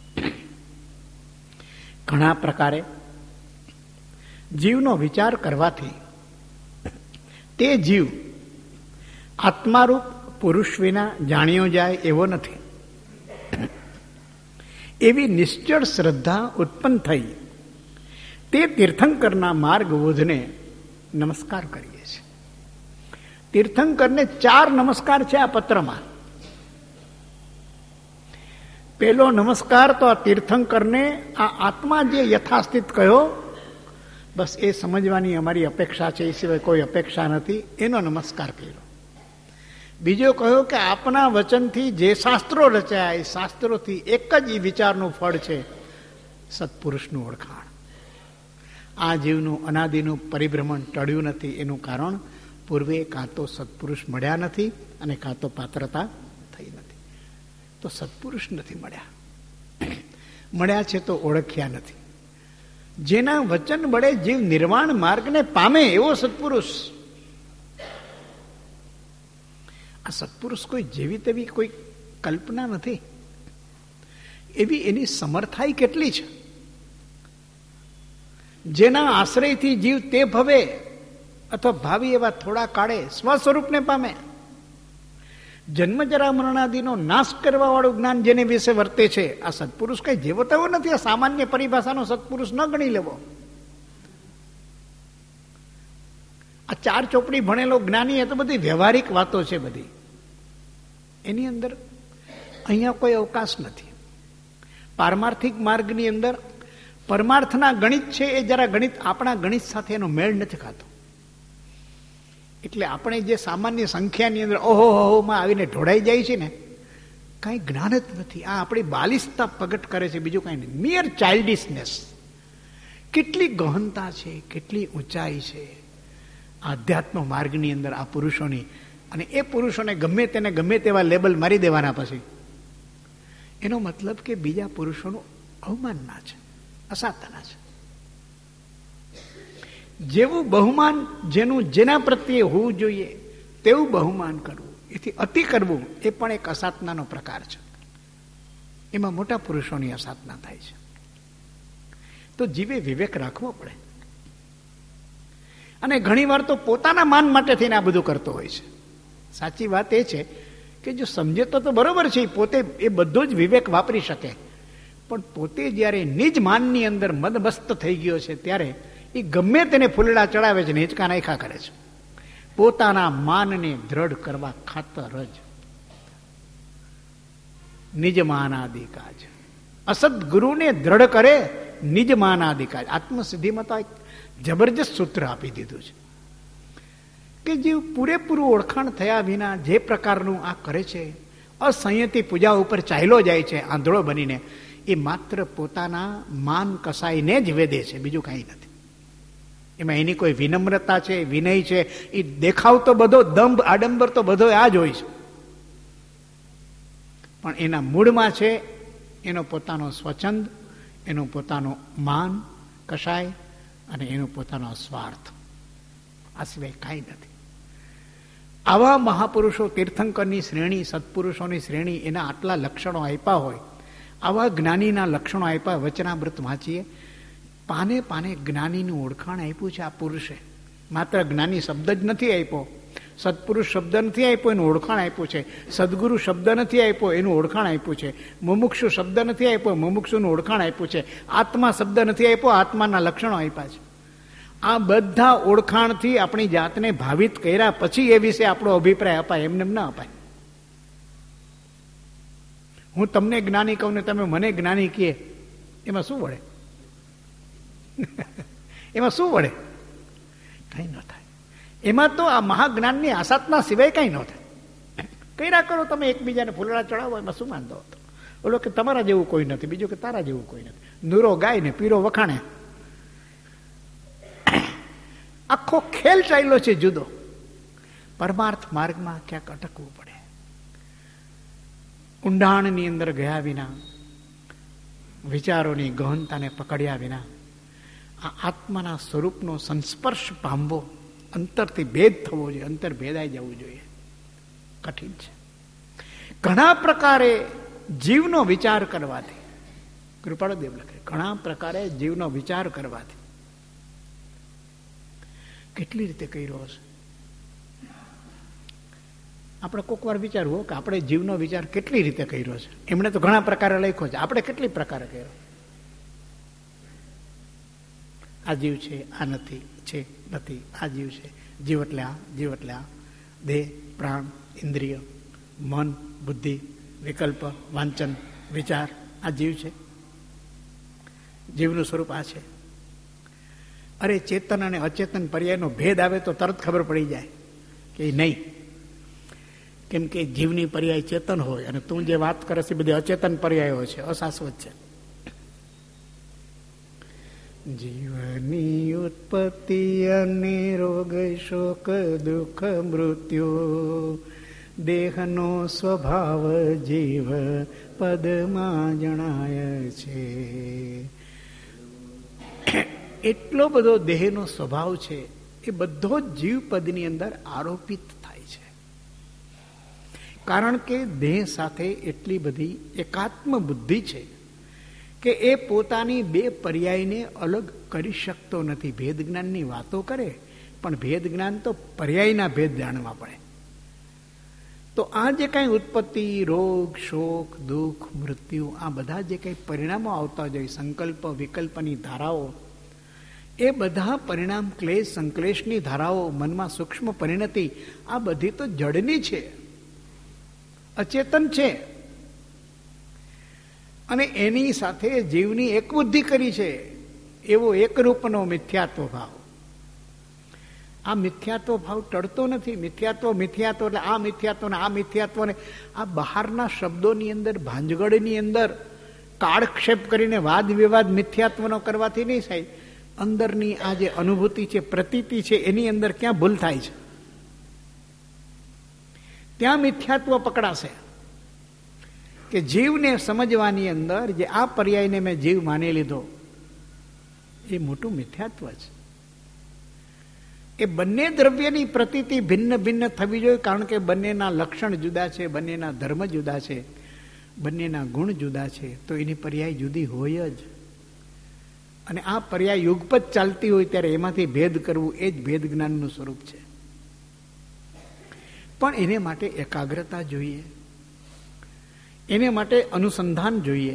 ઘણા પ્રકારે જીવનો વિચાર કરવાથી તે જીવ આત્મારૂપ પુરુષ વિના જાણ્યો જાય એવો નથી. એવી નિશ્ચળ શ્રદ્ધા ઉત્પન્ન થઈ. તે તીર્થંકરના માર્ગબોધને નમસ્કાર કરીએ છીએ. તીર્થંકરને ચાર નમસ્કાર છે આ પત્રમાં. પહેલો નમસ્કાર તો આ તીર્થંકરને આ આત્મા જે યથાસ્થિત કહ્યો, બસ એ સમજવાની અમારી અપેક્ષા છે, એ સિવાય કોઈ અપેક્ષા નથી, એનો નમસ્કાર કર્યો. બીજો કહ્યો કે આપના વચનથી જે શાસ્ત્રો રચાયા એ શાસ્ત્રોથી એક જ એ વિચારનું ફળ છે સત્પુરુષનું ઓળખાણ. આ જીવનું અનાદિનું પરિભ્રમણ ટળ્યું નથી. એનું કારણ પૂર્વે કાં તો સત્પુરુષ મળ્યા નથી અને કાં તો પાત્રતા થઈ નથી. તો સત્પુરુષ નથી મળ્યા, મળ્યા છે તો ઓળખ્યા નથી. જેના વચન વડે જીવ નિર્વાણ માર્ગને પામે એવો સત્પુરુષ. આ સત્પુરુષ કોઈ જેવી તેવી કોઈ કલ્પના નથી. એવી એની સમર્થાઈ કેટલી છે. જેના આશ્રયથી જીવ તે ભવે અથવા ભાવિ એવા થોડા કાળે સ્વસ્વરૂપને પામે. જન્મજરા મરણાદિનો નાશ કરવા વાળું જ્ઞાન જેને વિશે વર્તે છે, આ સત્પુરુષ કઈ જેવો તેવો નથી. આ સામાન્ય પરિભાષાનો સત્પુરુષ ન ગણી લેવો. આ ચાર ચોપડી ભણેલો જ્ઞાની એ તો બધી વ્યવહારિક વાતો છે બધી. એની અંદર અહીંયા કોઈ અવકાશ નથી. પારમાર્થિક માર્ગની અંદર પરમાર્થના ગણિત છે એ જરા ગણિત આપણા ગણિત સાથે એનો મેળ નથી ખાતો. એટલે આપણે જે સામાન્ય સંખ્યાની અંદર ઓહો હોમાં આવીને ઢોળાઈ જાય છે ને, કાંઈ જ્ઞાન જ નથી. આ આપણી બાલિશતા પ્રગટ કરે છે, બીજું કાંઈ નહીં. Mere childishness. કેટલી ગહનતા છે, કેટલી ઊંચાઈ છે આધ્યાત્મ માર્ગની અંદર આ પુરુષોની. અને એ પુરુષોને ગમે તેને ગમે તેવા લેબલ મારી દેવાના પછી એનો મતલબ કે બીજા પુરુષોનું અવમાનના છે, અસાધના છે. જેવું બહુમાન જેનું જેના પ્રત્યે હોવું જોઈએ તેવું બહુમાન કરવું, એથી અતિ કરવું એ પણ એક અસાધનાનો પ્રકાર છે. એમાં મોટા પુરુષોની અસાધના થાય છે. તો જીવે વિવેક રાખવો પડે. અને ઘણી વાર તો પોતાના માન માટે થઈને આ બધું કરતો હોય છે. સાચી વાત એ છે કે જો સમજે તો તો બરોબર છે, પોતે એ બધો જ વિવેક વાપરી શકે. પણ પોતે જ્યારે નિજ માનની અંદર મદમસ્ત થઈ ગયો છે ત્યારે એ ગમે તેને ફૂલડા ચડાવે છે ને હિંચકા નાખા કરે છે. પોતાના માનને દ્રઢ કરવા ખાતર જ નિજ માનાદિકાજ. અસદ ગુરુને દ્રઢ કરે નિજ માનાદિકાજ. આત્મસિદ્ધિમાં તો એક જબરજસ્ત સૂત્ર આપી દીધું છે કે જે પૂરેપૂરું ઓળખાણ થયા વિના જે પ્રકારનું આ કરે છે, અસંયતી પૂજા ઉપર ચાલ્યો જાય છે આંધળો બનીને, એ માત્ર પોતાના માન કસાઈને જ વેદે છે, બીજું કાંઈ નથી. એમાં એની કોઈ વિનમ્રતા છે, વિનય છે, એ દેખાવ તો બધો દંભ આડંબર તો બધો આ જ હોય છે. પણ એના મૂળમાં છે એનો પોતાનો સ્વચ્છંદ, એનું પોતાનો માન કસાય અને એનો પોતાનો સ્વાર્થ. આ સિવાય કાંઈ નથી. આવા મહાપુરુષો, તીર્થંકરની શ્રેણી, સત્પુરુષોની શ્રેણી, એના આટલા લક્ષણો આપ્યા હોય, આવા જ્ઞાનીના લક્ષણો આપ્યા. વચનામૃત વાંચીએ, પાને પાને જ્ઞાનીનું ઓળખાણ આપ્યું છે આ પુરુષે. માત્ર જ્ઞાની શબ્દ જ નથી આપ્યો, સત્પુરુષ શબ્દ નથી આપ્યો, એનું ઓળખાણ આપ્યું છે. સદગુરુ શબ્દ નથી આપ્યો, એનું ઓળખાણ આપ્યું છે. મુમુક્ષુ શબ્દ નથી આપ્યો, મુમુક્ષુનું ઓળખાણ આપ્યું છે. આત્મા શબ્દ નથી આપ્યો, આત્માના લક્ષણો આપ્યા છે. આ બધા ઓળખાણથી આપણી જાતને ભાવિત કર્યા પછી એ વિશે આપણો અભિપ્રાય અપાય, એમને એમ ના અપાય. હું તમને જ્ઞાની કહું ને તમે મને જ્ઞાની કહે, એમાં શું વળે? એમાં શું વળે? કઈ ન થાય. એમાં તો આ મહાજ્ઞાનની આસાધના સિવાય કઈ ન થાય. કર્યા કરો તમે, એકબીજાને ફૂલડા ચડાવો, એમાં શું વાંધો હતો? બોલો કે તમારા જેવું કોઈ નથી, બીજું કે તારા જેવું કોઈ નથી. નૂરો ગાય ને પીરો વખાણે. આખો ખેલ ચાલ્યો છે જુદો. પરમાર્થ માર્ગમાં ક્યાંક અટકવું પડે. ઊંડાણની અંદર ગયા વિના, વિચારોની ગહનતાને પકડ્યા વિના આ આત્માના સ્વરૂપનો સંસ્પર્શ પામવો, અંતરથી ભેદ થવો જોઈએ, અંતર ભેદાઈ જવું જોઈએ. કઠિન છે. ઘણા પ્રકારે જીવનો વિચાર કરવાથી, કૃપાળુદેવ લખે, ઘણા પ્રકારે જીવનો વિચાર કરવાથી કેટલી રીતે કર્યો હશે. આપણે કોઈક વાર વિચારવું કે આપણે જીવનો વિચાર કેટલી રીતે કર્યો છે. એમણે તો ઘણા પ્રકારે લખ્યો છે, આપણે કેટલી પ્રકારે કર્યો. આ જીવ છે, આ નથી, છે નથી, આ જીવ છે, જીવ એટલે આ, જીવ એટલે આ, દેહ, પ્રાણ, ઇન્દ્રિય, મન, બુદ્ધિ, વિકલ્પ, વાંચન, વિચાર, આ જીવ છે. જીવનું સ્વરૂપ આ છે. અરે ચેતન અને અચેતન પર્યાયનો ભેદ આવે તો તરત ખબર પડી જાય કે નહીં. કેમ કે જીવની પર્યાય ચેતન હોય અને તું જે વાત કરે છે બધી અચેતન પર્યાયો છે, અશાશ્વત છે. જીવની ઉત્પત્તિ અને રોગ, શોક, દુઃખ, મૃત્યુ, દેહનો સ્વભાવ જીવ પદમાં જણાય છે. એટલો બધો દેહનો સ્વભાવ છે, એ બધો જ જીવ પદની અંદર આરોપિત થાય છે. કારણ કે દેહ સાથે એટલી બધી એકાત્મ બુદ્ધિ છે કે એ પોતાની બે પર્યાયને અલગ કરી શકતો નથી. ભેદ જ્ઞાનની વાતો કરે, પણ ભેદ જ્ઞાન તો પર્યાયના ભેદ જાણવા પડે. તો આ જે કાંઈ ઉત્પત્તિ, રોગ, શોક, દુઃખ, મૃત્યુ, આ બધા જે કંઈ પરિણામો આવતા જાય, સંકલ્પ વિકલ્પની ધારાઓ, એ બધા પરિણામ ક્લેશ સંક્લેશની ધારાઓ, મનમાં સૂક્ષ્મ પરિણતિ, આ બધી તો જડની છે, અચેતન છે. અને એની સાથે જીવની એક બુદ્ધિ કરી છે, એવો એકરૂપનો મિથ્યાત્વ ભાવ. આ મિથ્યાત્વ ભાવ ટળતો નથી. મિથ્યાત્વ મિથ્યાત્વ એટલે આ મિથ્યાત્વ ને આ મિથ્યાત્વ ને આ બહારના શબ્દોની અંદર, ભાંજગડની અંદર કાળક્ષેપ કરીને વાદ વિવાદ મિથ્યાત્વનો કરવાથી નહીં થાય. અંદરની આ જે અનુભૂતિ છે, પ્રતીતિ છે, એની અંદર ક્યાં ભૂલ થાય છે, ત્યાં મિથ્યાત્વ પકડાશે. કે જીવને સમજવાની અંદર જે આ પર્યાયને મેં જીવ માની લીધો, એ મોટું મિથ્યાત્વ છે. એ બંને દ્રવ્યની પ્રતીતિ ભિન્ન ભિન્ન થવી જોઈએ, કારણ કે બંનેના લક્ષણ જુદા છે, બંનેના ધર્મ જુદા છે, બંનેના ગુણ જુદા છે. તો એની પર્યાય જુદી હોય જ. અને આ પર્યાય યુગપત ચાલતી હોય ત્યારે એમાંથી ભેદ કરવું, એ જ ભેદ જ્ઞાનનું સ્વરૂપ છે. પણ એને માટે એકાગ્રતા જોઈએ, એને માટે અનુસંધાન જોઈએ,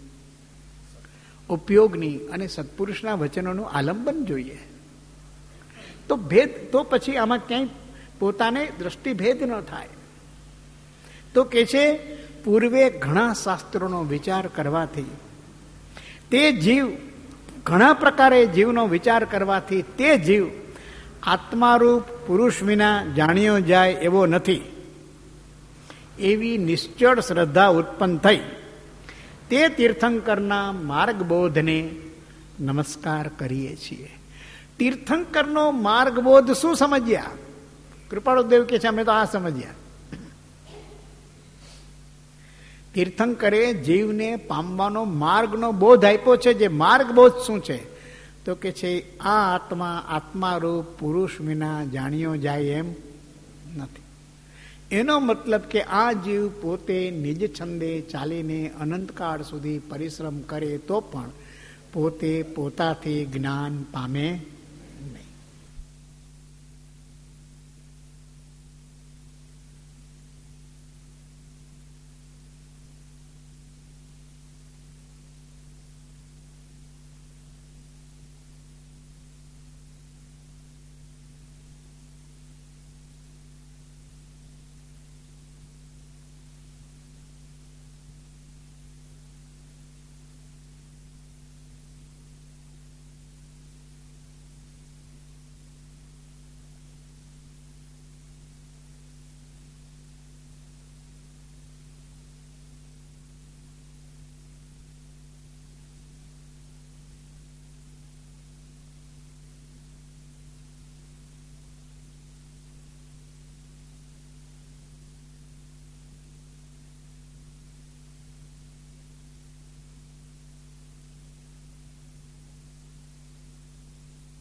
ઉપયોગની અને સત્પુરુષના વચનોનું આલંબન જોઈએ. તો ભેદ, તો પછી આમાં ક્યાંય પોતાને દ્રષ્ટિભેદ ન થાય. તો કે છે પૂર્વે ઘણા શાસ્ત્રોનો વિચાર કરવાથી તે જીવ, ઘણા પ્રકારે જીવનો વિચાર કરવાથી તે જીવ આત્મારૂપ પુરુષ વિના જાણ્યો જાય એવો નથી, એવી નિશ્ચળ શ્રદ્ધા ઉત્પન્ન થઈ. તે તીર્થંકરના માર્ગબોધને નમસ્કાર કરીએ છીએ. તીર્થંકરનો માર્ગબોધ શું સમજ્યા? કૃપાળુદેવ કે છે અમે તો આ સમજ્યા. તીર્થંકરે જીવને પામવાનો માર્ગનો બોધ આપ્યો છે. જે માર્ગબોધ શું છે? તો કે છે આ આત્મા આત્મારૂપ પુરુષ વિના જાણ્યો જાય એમ નથી. એનો મતલબ કે આ જીવ પોતે નિજ છંદે ચાલીને અનંતકાળ સુધી પરિશ્રમ કરે તો પણ પોતે પોતાથી જ્ઞાન પામે નહીં.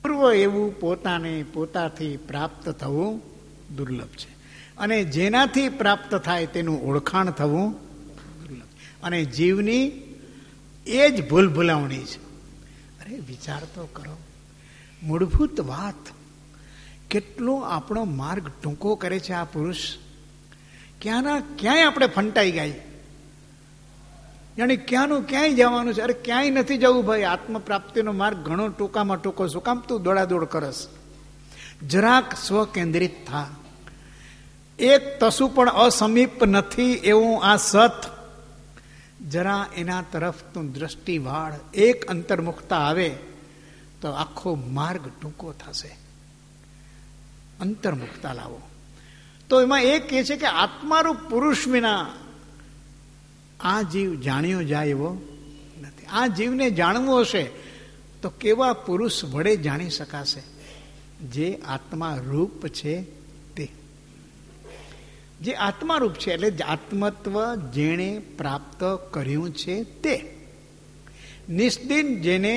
પૂર્વ એવું પોતાને પોતાથી પ્રાપ્ત થવું દુર્લભ છે, અને જેનાથી પ્રાપ્ત થાય તેનું ઓળખાણ થવું દુર્લભ, અને જીવની એ જ ભૂલ ભૂલાવણી છે. અરે વિચાર તો કરો, મૂળભૂત વાત, કેટલો આપણો માર્ગ ટૂંકો કરે છે આ પુરુષ. ક્યાંના ક્યાંય આપણે ફંટાઈ ગયા, જાણે ક્યાંનું ક્યાંય જવાનું છે. અરે ક્યાંય નથી જવું ભાઈ, આત્મપ્રાપ્તિનો માર્ગ ઘણો ટૂંકામાં ટૂંકો. શું કામ તું દોડાદોડ કરસ? જરાક સ્વકેન્દ્રિત થા. એક તસુ પણ અસમીપ નથી એવું આ સત, જરા એના તરફ તું દ્રષ્ટિ વાળ, એક અંતર્મુખતા આવે તો આખો માર્ગ ટૂંકો થશે. અંતર્મુખતા લાવો. તો એમાં એક કહે છે કે આત્મારૂપ પુરુષ વિના આ જીવ જાણ્યો જાય એવો નથી. આ જીવને જાણવું હશે તો કેવા પુરુષ વડે જાણી શકાશે? જે આત્મા રૂપ છે તે, જે આત્મા રૂપ છે, એટલે આત્મત્વ જેણે પ્રાપ્ત કર્યું છે તે, નિસ્દિન જેને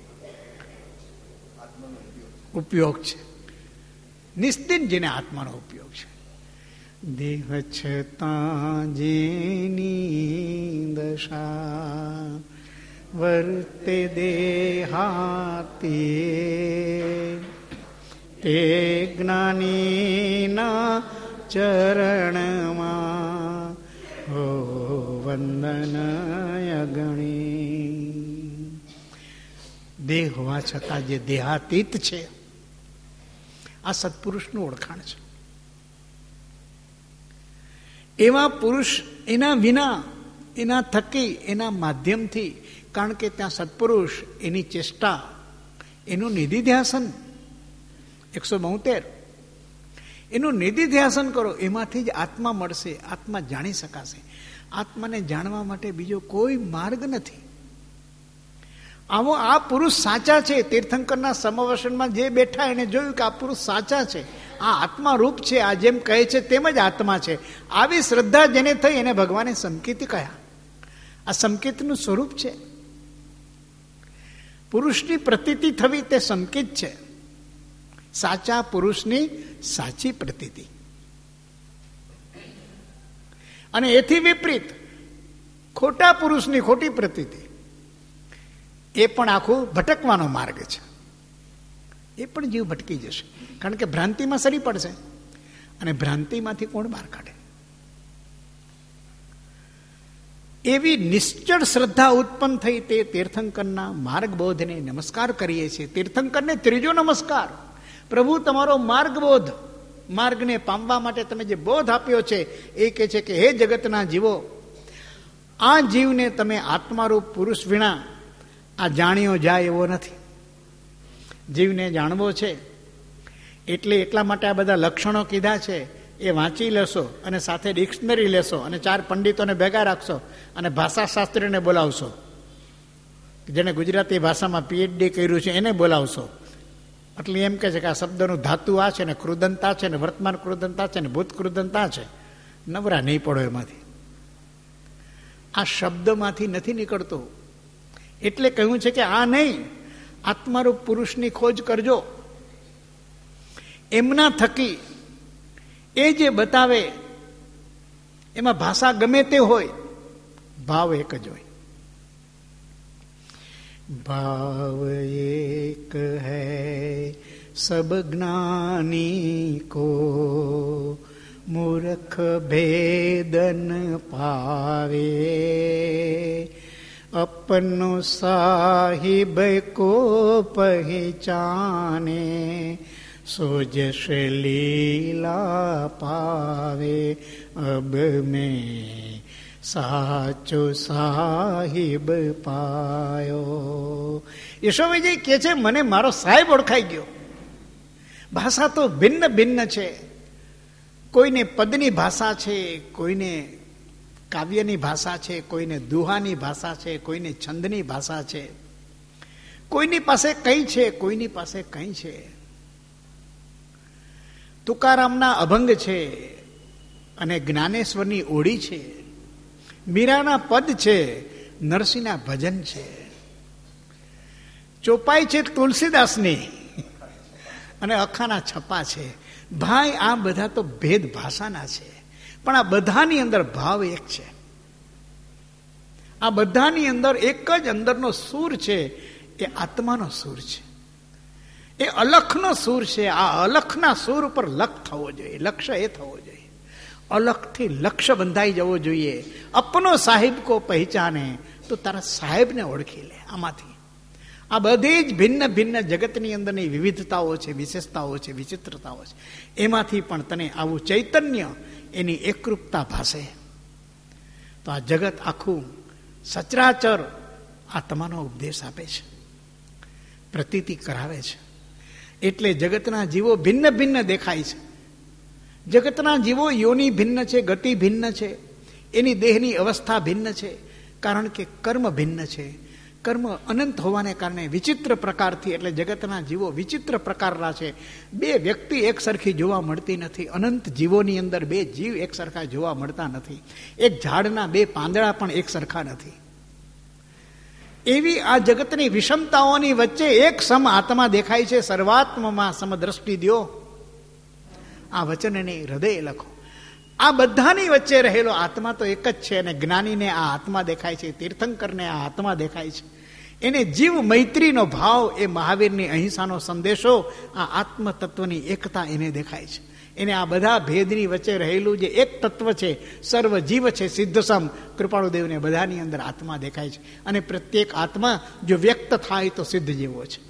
ઉપયોગ છે, નિસ્દિન જેને આત્માનો ઉપયોગ છે. દેહ છતાં જેની દશા વર્તે દેહાતી, તે જ્ઞાનીના ચરણમાં હો વંદનય ગણી. દેહ હોવા છતાં જે દેહાતીત છે, આ સત્પુરુષનું ઓળખાણ છે. એવા પુરુષ, એના વિના, એના થકી, એના માધ્યમથી, કારણ કે ત્યાં સત્પુરુષ, એની ચેષ્ટા, એનું નિધિધ્યાસન એકસો બોતેર, એનું નિધિધ્યાસન કરો, એમાંથી જ આત્મા મળશે, આત્મા જાણી શકાશે. આત્માને જાણવા માટે બીજો કોઈ માર્ગ નથી. આવો આ પુરુષ સાચા છે. તીર્થંકરના સમવસનમાં જે બેઠા એને જોયું કે આ પુરુષ સાચા છે, આ આત્મા રૂપ છે, આ જેમ કહે છે તેમ જ આત્મા છે. આવી શ્રદ્ધા જેને થઈ એને ભગવાને સંકેત કહ્યા. આ સંકેતનું સ્વરૂપ છે. પુરુષની પ્રતીતિ થવી તે સંકેત છે. સાચા પુરુષની સાચી પ્રતીતિ. અને એથી વિપરીત ખોટા પુરુષની ખોટી પ્રતીતિ, એ પણ આખું ભટકવાનો માર્ગ છે. એ પણ જીવ ભટકી જશે, કારણ કે ભ્રાંતિમાં સરી પડશે, અને ભ્રાંતિમાંથી કોણ બહાર કાઢે? એવી નિશ્ચળ શ્રદ્ધા ઉત્પન્ન થઈ તે તીર્થંકરના માર્ગબોધને નમસ્કાર કરીએ છીએ. તીર્થંકરને ત્રીજો નમસ્કાર. પ્રભુ તમારો માર્ગબોધ, માર્ગને પામવા માટે તમે જે બોધ આપ્યો છે, એ કહે છે કે હે જગતના જીવો, આ જીવને તમે આત્મારૂપ પુરુષ વિના આ જાણ્યો જાય એવો નથી. જીવને જાણવો છે એટલે એટલા માટે આ બધા લક્ષણો કીધા છે, એ વાંચી લેશો, અને સાથે ડિક્શનરી લેશો, અને ચાર પંડિતોને ભેગા રાખશો, અને ભાષાશાસ્ત્રીને બોલાવશો, જેને ગુજરાતી ભાષામાં પીએચડી કર્યું છે એને બોલાવશો. એટલે એમ કહે છે કે આ શબ્દનું ધાતુ આ છે, ને કૃદંતા છે, ને વર્તમાન કૃદંતા છે, ને ભૂત કૃદંતા છે. નવરા નહીં પડો એમાંથી. આ શબ્દમાંથી નથી નીકળતો. એટલે કહ્યું છે કે આ નહીં, આત્મારૂપ પુરુષની ખોજ કરજો. એમના થકી એ જે બતાવે એમાં ભાષા ગમે તે હોય, ભાવ એક જ હોય. ભાવ એક હૈ સબ જ્ઞાની કો, મૂર્ખ ભેદન પાવે. अपनो साहिब को पहचाने, सो जश लीला पावे. अब मैं સાચો સાહિબ પાયો. યશોવીજી કહે છે મને મારો સાહેબ ઓળખાઈ ગયો. ભાષા તો ભિન્ન ભિન્ન છે. કોઈને પદની ભાષા છે, કોઈને કાવ્યની ભાષા છે, કોઈને દુહાની ભાષા છે, કોઈને છંદની ભાષા છે, કોઈની પાસે કઈ છે, કોઈની પાસે કઈ છે. તુકારામના અભંગ છે, અને જ્ઞાનેશ્વરની ઓળી છે, મીરાના પદ છે, નરસિંહના ભજન છે, ચોપાઈ છે તુલસીદાસની, અને અખાના છપ્પા છે. ભાઈ આ બધા તો ભેદ ભાષાના છે, પણ આ બધાની અંદર ભાવ એક છે. આ બધાની અંદર એક જ અંદરનો સૂર છે, એ આત્માનો સૂર છે, એ અલખનો સૂર છે. આ અલખના સૂર ઉપર લખ થવો જોઈએ, લક્ષ્ય એ થવો જોઈએ. અલખથી લક્ષ્ય બંધાઈ જવો જોઈએ. અપનો સાહેબ કો પહેચાને તો તારા સાહેબને ઓળખી લે. આમાંથી આ બધી જ ભિન્ન ભિન્ન જગતની અંદરની વિવિધતાઓ છે, વિશેષતાઓ છે, વિચિત્રતાઓ છે, એમાંથી પણ તને આવું ચૈતન્ય, એની એકરૂપતા ભાસે. તો આ જગત આખું સચરાચર આત્માનો ઉપદેશ આપે છે, પ્રતીતિ કરાવે છે. એટલે જગતના જીવો ભિન્ન ભિન્ન દેખાય છે. જગતના જીવો યોની ભિન્ન છે, ગતિ ભિન્ન છે, એની દેહની અવસ્થા ભિન્ન છે, કારણ કે કર્મ ભિન્ન છે. કર્મ અનંત હોવાને કારણે વિચિત્ર પ્રકારથી, એટલે જગતના જીવો વિચિત્ર પ્રકારના છે. બે વ્યક્તિ એક સરખી જોવા મળતી નથી. અનંત જીવોની અંદર બે જીવ એક સરખા જોવા મળતા નથી. એક ઝાડના બે પાંદડા પણ એક સરખા નથી. એવી આ જગતની વિષમતાઓની વચ્ચે એક સમ આત્મા દેખાય છે. સર્વાત્મમાં સમદ્રષ્ટિ દ્યો, આ વચનને હૃદય લખો. આ બધાની વચ્ચે રહેલો આત્મા તો એક જ છે, અને જ્ઞાનીને આ આત્મા દેખાય છે, તીર્થંકરને આ આત્મા દેખાય છે. એને જીવ મૈત્રીનો ભાવ, એ મહાવીરની અહિંસાનો સંદેશો, આ આત્મ તત્વની એકતા એને દેખાય છે. એને આ બધા ભેદની વચ્ચે રહેલું જે એક તત્વ છે, સર્વ જીવ છે, સિદ્ધસમ કૃપાળુદેવને બધાની અંદર આત્મા દેખાય છે. અને પ્રત્યેક આત્મા જો વ્યક્ત થાય તો સિદ્ધ જેવો છે.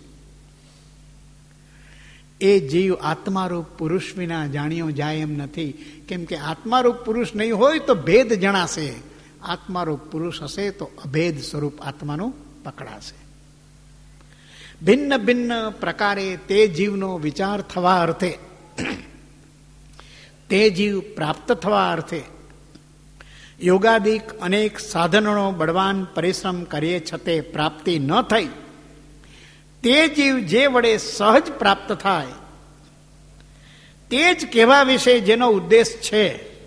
એ જીવ આત્મારૂપ પુરુષ વિના જાણ્યો જાય એમ નથી. કેમ કે આત્મારૂપ પુરુષ નહીં હોય તો ભેદ જણાશે, આત્મારૂપ પુરુષ હશે તો અભેદ સ્વરૂપ આત્માનું પકડાશે. ભિન્ન ભિન્ન પ્રકારે તે જીવનો વિચાર થવા અર્થે, તે જીવ પ્રાપ્ત થવા અર્થે યોગાદિક અનેક સાધનોનો બળવાન પરિશ્રમ કરીએ છતે પ્રાપ્તિ ન થઈ, તે જીવ જે વડે સહજ પ્રાપ્ત થાય તે જ કહેવા વિશે જેનો ઉદ્દેશ છે,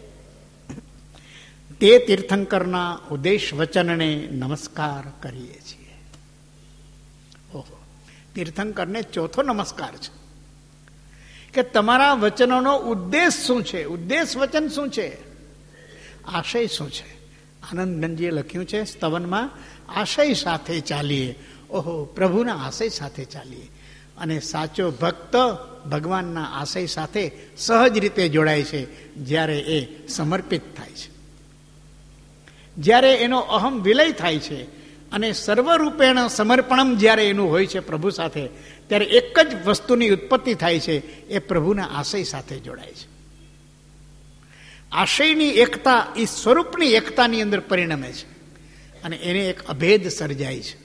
તે તીર્થંકરના ઉદ્દેશ વચનને નમસ્કાર કરીએ છીએ. ઓહો, તીર્થંકરને ચોથો નમસ્કાર છે કે તમારા વચનોનો ઉદ્દેશ શું છે, ઉદ્દેશ વચન શું છે, આશય શું છે. આનંદનંદજીએ લખ્યું છે સ્તવનમાં, આશય સાથે ચાલીએ. ઓહો, પ્રભુના આશય સાથે ચાલીએ. અને સાચો ભક્ત ભગવાનના આશય સાથે સહજ રીતે જોડાય છે જ્યારે એ સમર્પિત થાય છે, જ્યારે એનો અહમ વિલય થાય છે, અને સર્વરૂપેણ સમર્પણમ જ્યારે એનું હોય છે પ્રભુ સાથે, ત્યારે એક જ વસ્તુની ઉત્પત્તિ થાય છે, એ પ્રભુના આશય સાથે જોડાય છે. આશયની એકતા એ સ્વરૂપની એકતાની અંદર પરિણમે છે, અને એને એક અભેદ સર્જાય છે.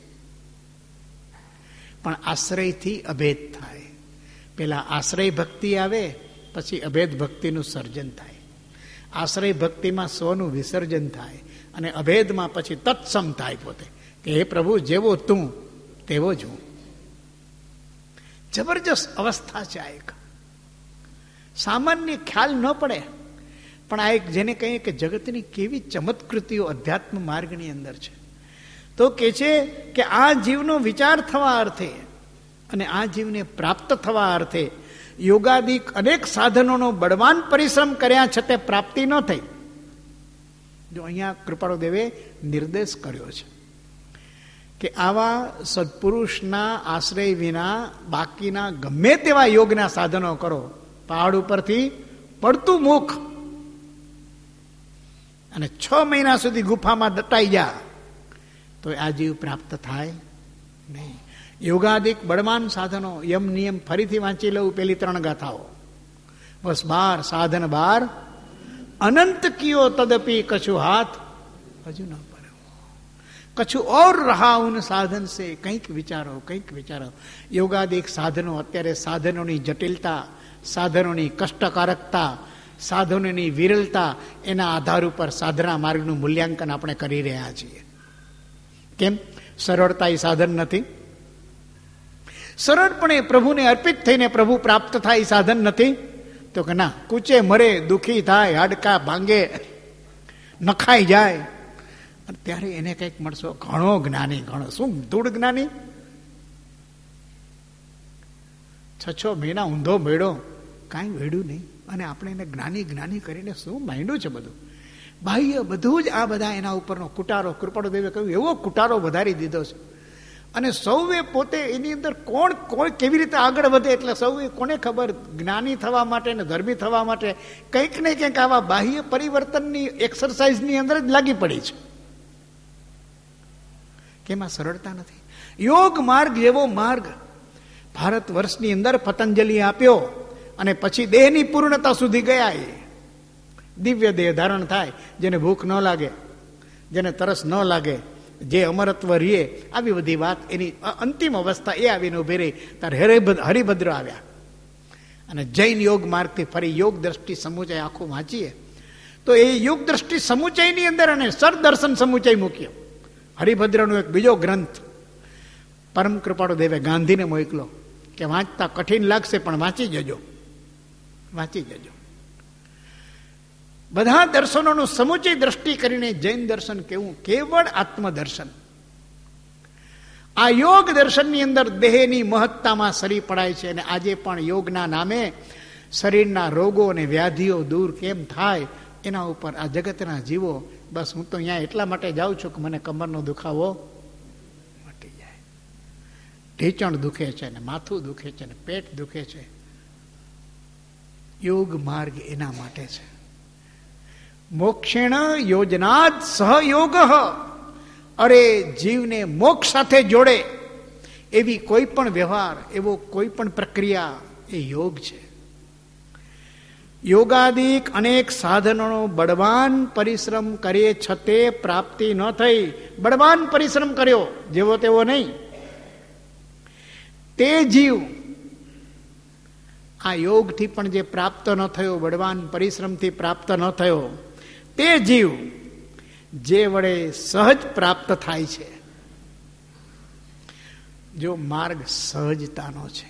પણ આશ્રયથી અભેદ થાય. પેલા આશ્રય ભક્તિ આવે, પછી અભેદ ભક્તિનું સર્જન થાય. આશ્રય ભક્તિમાં સ્વનું વિસર્જન થાય, અને અભેદમાં પછી તત્સમ થાય પોતે, કે હે પ્રભુ, જેવો તું તેવો જ હું. જબરજસ્ત અવસ્થા છે આ. એક સામાન્ય ખ્યાલ ન પડે, પણ આ એક જેને કહીએ કે જગતની કેવી ચમત્કૃતિઓ અધ્યાત્મ માર્ગની અંદર છે. તો કે છે કે આ જીવનો વિચાર થવા અર્થે અને આ જીવને પ્રાપ્ત થવા અર્થે યોગાદિક અનેક સાધનોનો બળવાન પરિશ્રમ કર્યા છતાં પ્રાપ્તિ ન થઈ. જો અહીંયા કૃપાળુદેવે નિર્દેશ કર્યો છે કે આવા સત્પુરુષના આશ્રય વિના બાકીના ગમે તેવા યોગના સાધનો કરો, પહાડ ઉપરથી પડતું મુખ અને છ મહિના સુધી ગુફામાં દટાઈ જા, તો આ જીવ પ્રાપ્ત થાય નહીં. યોગાદિક બળવાન સાધનો, યમ નિયમ ફરીથી વાંચી લઉં પેલી ત્રણ ગાથાઓ. બસ બાર સાધન બાર, અનંત કિયો તદપી કછુ હાથ હજુ ન પડ્યો, કછુ ઓર રહા ઉન સાધન સે, કંઈક વિચારો, કંઈક વિચારો. યોગાદિક સાધનો, અત્યારે સાધનોની જટિલતા, સાધનોની કષ્ટકારકતા, સાધનોની વિરલતા, એના આધાર ઉપર સાધના માર્ગનું મૂલ્યાંકન આપણે કરી રહ્યા છીએ. કેમ? સરળતા એ સાધન નથી. સરળપણે પ્રભુને અર્પિત થઈને પ્રભુ પ્રાપ્ત થાય એ સાધન નથી. તો કે ના, કૂચે મરે, દુઃખી થાય, હાડકા ભાંગે, નખાઈ જાય, અને ત્યારે એને કંઈક મળશો. ઘણો જ્ઞાની, ઘણો શું ધૂળ જ્ઞાની. છ છ મહિના ઊંધો મેળો, કાંઈ વેડ્યું નહીં. અને આપણે એને જ્ઞાની જ્ઞાની કરીને શું માંડ્યું છે બધું બાહ્ય, બધું જ આ બધા એના ઉપરનો કુટારો. કૃપાળુદેવે કહ્યું એવો કુટારો વધારી દીધો છે. અને સૌએ પોતે એની અંદર કોણ કોઈ કેવી રીતે આગળ વધે, એટલે સૌએ કોને ખબર, જ્ઞાની થવા માટે ને ધર્મી થવા માટે કંઈક ને કંઈક આવા બાહ્ય પરિવર્તનની એક્સરસાઇઝની અંદર જ લાગી પડી છે. કે એમાં સરળતા નથી. યોગ માર્ગ જેવો માર્ગ ભારત વર્ષની અંદર પતંજલિ આપ્યો અને પછી દેહની પૂર્ણતા સુધી ગયા. એ દિવ્ય દેહ ધારણ થાય, જેને ભૂખ ન લાગે, જેને તરસ ન લાગે, જે અમરત્વ રીએ, આવી બધી વાત એની અંતિમ અવસ્થા એ આવીને ઉભી રહી. ત્યારે હરિભદ્ર આવ્યા અને જૈન યોગ માર્ગથી ફરી યોગ દ્રષ્ટિ સમુચય આખું વાંચીએ તો એ યોગ દ્રષ્ટિ સમુચયની અંદર અને સરદર્શન સમુચય મૂક્યો. હરિભદ્રનો એક બીજો ગ્રંથ પરમ કૃપાળુદેવે ગાંધીને મોકલો કે વાંચતા કઠિન લાગશે પણ વાંચી જજો, વાંચી જજો. બધા દર્શનોનું સમુચય દ્રષ્ટિ કરીને જૈન દર્શન કેવું, કેવળ આત્મદર્શન. આ યોગ દર્શનની અંદર દેહની મહત્તામાં સરી પડાય છે. અને આજે પણ યોગના નામે શરીરના રોગો અને વ્યાધિઓ દૂર કેમ થાય એના ઉપર આ જગતના જીવો, બસ હું તો અહીંયા એટલા માટે જાઉં છું કે મને કમરનો દુખાવો મટી જાય, ઢીચણ દુખે છે ને માથું દુખે છે ને પેટ દુખે છે. યોગ માર્ગ એના માટે છે. મોક્ષેણ યોજનાદ સહયોગ, અરે જીવને મોક્ષ સાથે જોડે એવી કોઈ પણ વ્યવહાર, એવો કોઈ પણ પ્રક્રિયા એ યોગ છે. યોગાદિક અનેક સાધનોનો બળવાન પરિશ્રમ કરીએ છતે પ્રાપ્તિ ન થઈ. બળવાન પરિશ્રમ કર્યો, જેવો તેવો નહીં. તે જીવ આ યોગથી પણ જે પ્રાપ્ત ન થયો, બળવાન પરિશ્રમથી પ્રાપ્ત ન થયો, તે જીવ જે વડે સહજ પ્રાપ્ત થાય છે. જો માર્ગ સહજતાનો છે,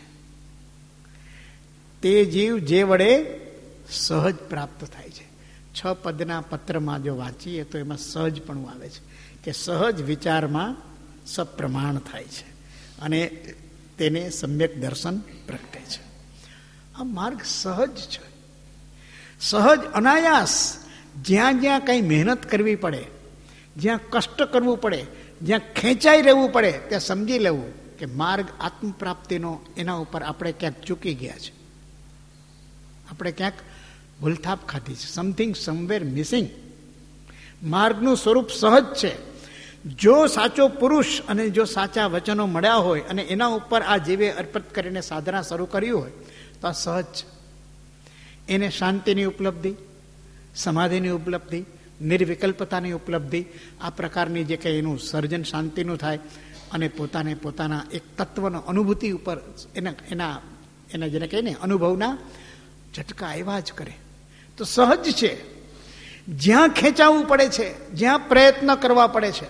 તે જીવ જે વડે સહજ પ્રાપ્ત થાય છે. છ પદના પત્રમાં જો વાંચીએ તો એમાં સહજ પણ આવે છે કે સહજ વિચારમાં સપ્રમાણ થાય છે અને તેને સમ્યક દર્શન પ્રગટે છે. આ માર્ગ સહજ છે, સહજ અનાયાસ. જ્યાં જ્યાં કંઈ મહેનત કરવી પડે, જ્યાં કષ્ટ કરવું પડે, જ્યાં ખેંચાઈ રહેવું પડે, ત્યાં સમજી લેવું કે માર્ગ આત્મપ્રાપ્તિનો, એના ઉપર આપણે ક્યાંક ચૂકી ગયા છે, આપણે ક્યાંક ભૂલથાપ ખાધી છે. Something somewhere missing. માર્ગનું સ્વરૂપ સહજ છે. જો સાચો પુરુષ અને જો સાચા વચનો મળ્યા હોય અને એના ઉપર આ જીવે અર્પિત કરીને સાધના શરૂ કર્યું હોય તો આ સહજ છે. એને શાંતિની ઉપલબ્ધિ, સમાધિની ઉપલબ્ધિ, નિર્વિકલ્પતાની ઉપલબ્ધિ, આ પ્રકારની જે કંઈ એનું સર્જન શાંતિનું થાય અને પોતાને પોતાના એક તત્વનો અનુભૂતિ ઉપર એના એના એના જેને કહીએ ને અનુભવના ઝટકા આવ્યા જ કરે તો સહજ છે. જ્યાં ખેંચાવવું પડે છે, જ્યાં પ્રયત્ન કરવા પડે છે,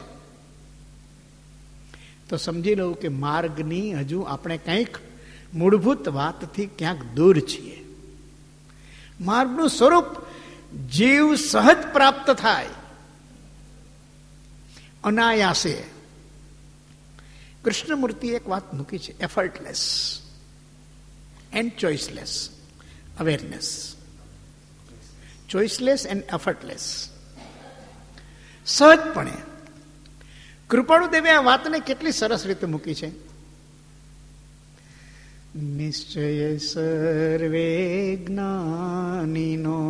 તો સમજી લઉં કે માર્ગની હજુ આપણે કંઈક મૂળભૂત વાતથી ક્યાંક દૂર છીએ. માર્ગનું સ્વરૂપ જીવ સહજ પ્રાપ્ત થાય અનાયાસે. કૃષ્ણમૂર્તિ એક વાત મૂકી છે, effortless and choiceless awareness. Choiceless and effortless. સહજપણે કૃપાળુદેવે આ વાતને કેટલી સરસ રીતે મૂકી છે. નિશ્ચય સર્વે જ્ઞાનીનો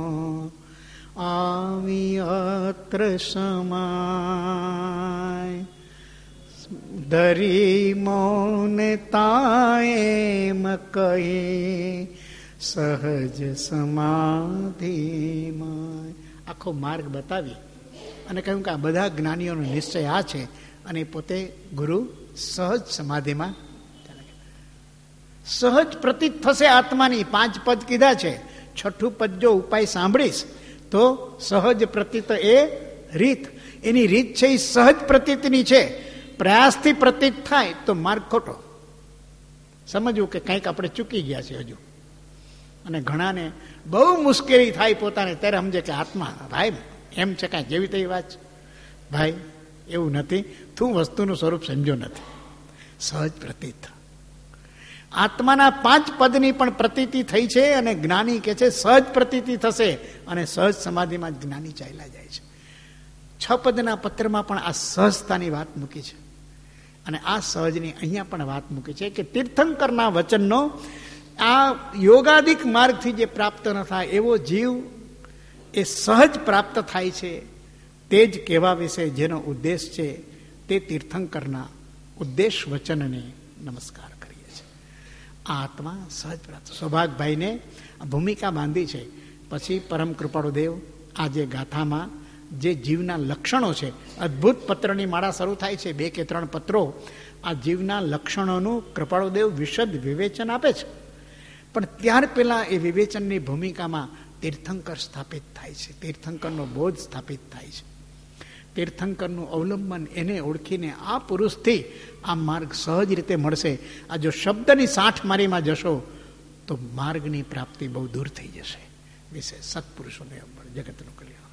આવી અત્ર સમાય ધરી મૌનતાએમ કહે સહજ સમાધિમાં. આખો માર્ગ બતાવી અને કહ્યું કે આ બધા જ્ઞાનીઓનો નિશ્ચય આ છે અને પોતે ગુરુ સહજ સમાધિમાં સહજ પ્રતીત થશે આત્માની. પાંચ પદ કીધા છે, છઠ્ઠું પદ જો ઉપાય સાંભળીશ તો સહજ પ્રતીત એ રીત, એની રીત છે એ સહજ પ્રતીતની છે. પ્રયાસથી પ્રતીત થાય તો માર્ગ ખોટો. સમજવું કે કંઈક આપણે ચૂકી ગયા છે હજુ. અને ઘણાને બહુ મુશ્કેલી થાય પોતાને ત્યારે સમજે કે આત્મા ભાઈ એમ છે કાંઈ જેવી તેવી વાત. ભાઈ એવું નથી, તું વસ્તુનું સ્વરૂપ સમજો નથી. સહજ પ્રતીત. આત્માના પાંચ પદની પણ પ્રતીતિ થઈ છે અને જ્ઞાની કે છે સહજ પ્રતીતિ થશે અને સહજ સમાધિમાં જ જ્ઞાની ચાલ્યા જાય છે. છ પદના પત્રમાં પણ આ સહજતાની વાત મૂકી છે અને આ સહજની અહીંયા પણ વાત મૂકી છે કે તીર્થંકરના વચનનો આ યોગાદિક માર્ગથી જે પ્રાપ્ત ન થાય એવો જીવ એ સહજ પ્રાપ્ત થાય છે. તે જ કહેવા વિશે જેનો ઉદ્દેશ છે તે તીર્થંકરના ઉદ્દેશ વચનને નમસ્કાર કરીએ છીએ. આ આત્મા સહજ પ્રાપ્ત. સૌભાગભાઈને ભૂમિકા બાંધી છે. પછી પરમ કૃપાળુદેવ આ જે ગાથામાં જે જીવના લક્ષણો છે, અદ્ભુત પત્રની માળા શરૂ થાય છે, બે કે ત્રણ પત્રો, આ જીવના લક્ષણોનું કૃપાળુદેવ વિશદ વિવેચન આપે છે. પણ ત્યાર પહેલા એ વિવેચનની ભૂમિકામાં તીર્થંકર સ્થાપિત થાય છે, તીર્થંકરનો બોધ સ્થાપિત થાય છે. તીર્થંકરનું અવલંબન એને ઓળખીને આ પુરુષથી આ માર્ગ સહજ રીતે મળશે. આ જો શબ્દની સાઠ મારીમાં જશો તો માર્ગની પ્રાપ્તિ બહુ દૂર થઈ જશે. વિશે સત્પુરુષોને જગતનું કલ્યાણ.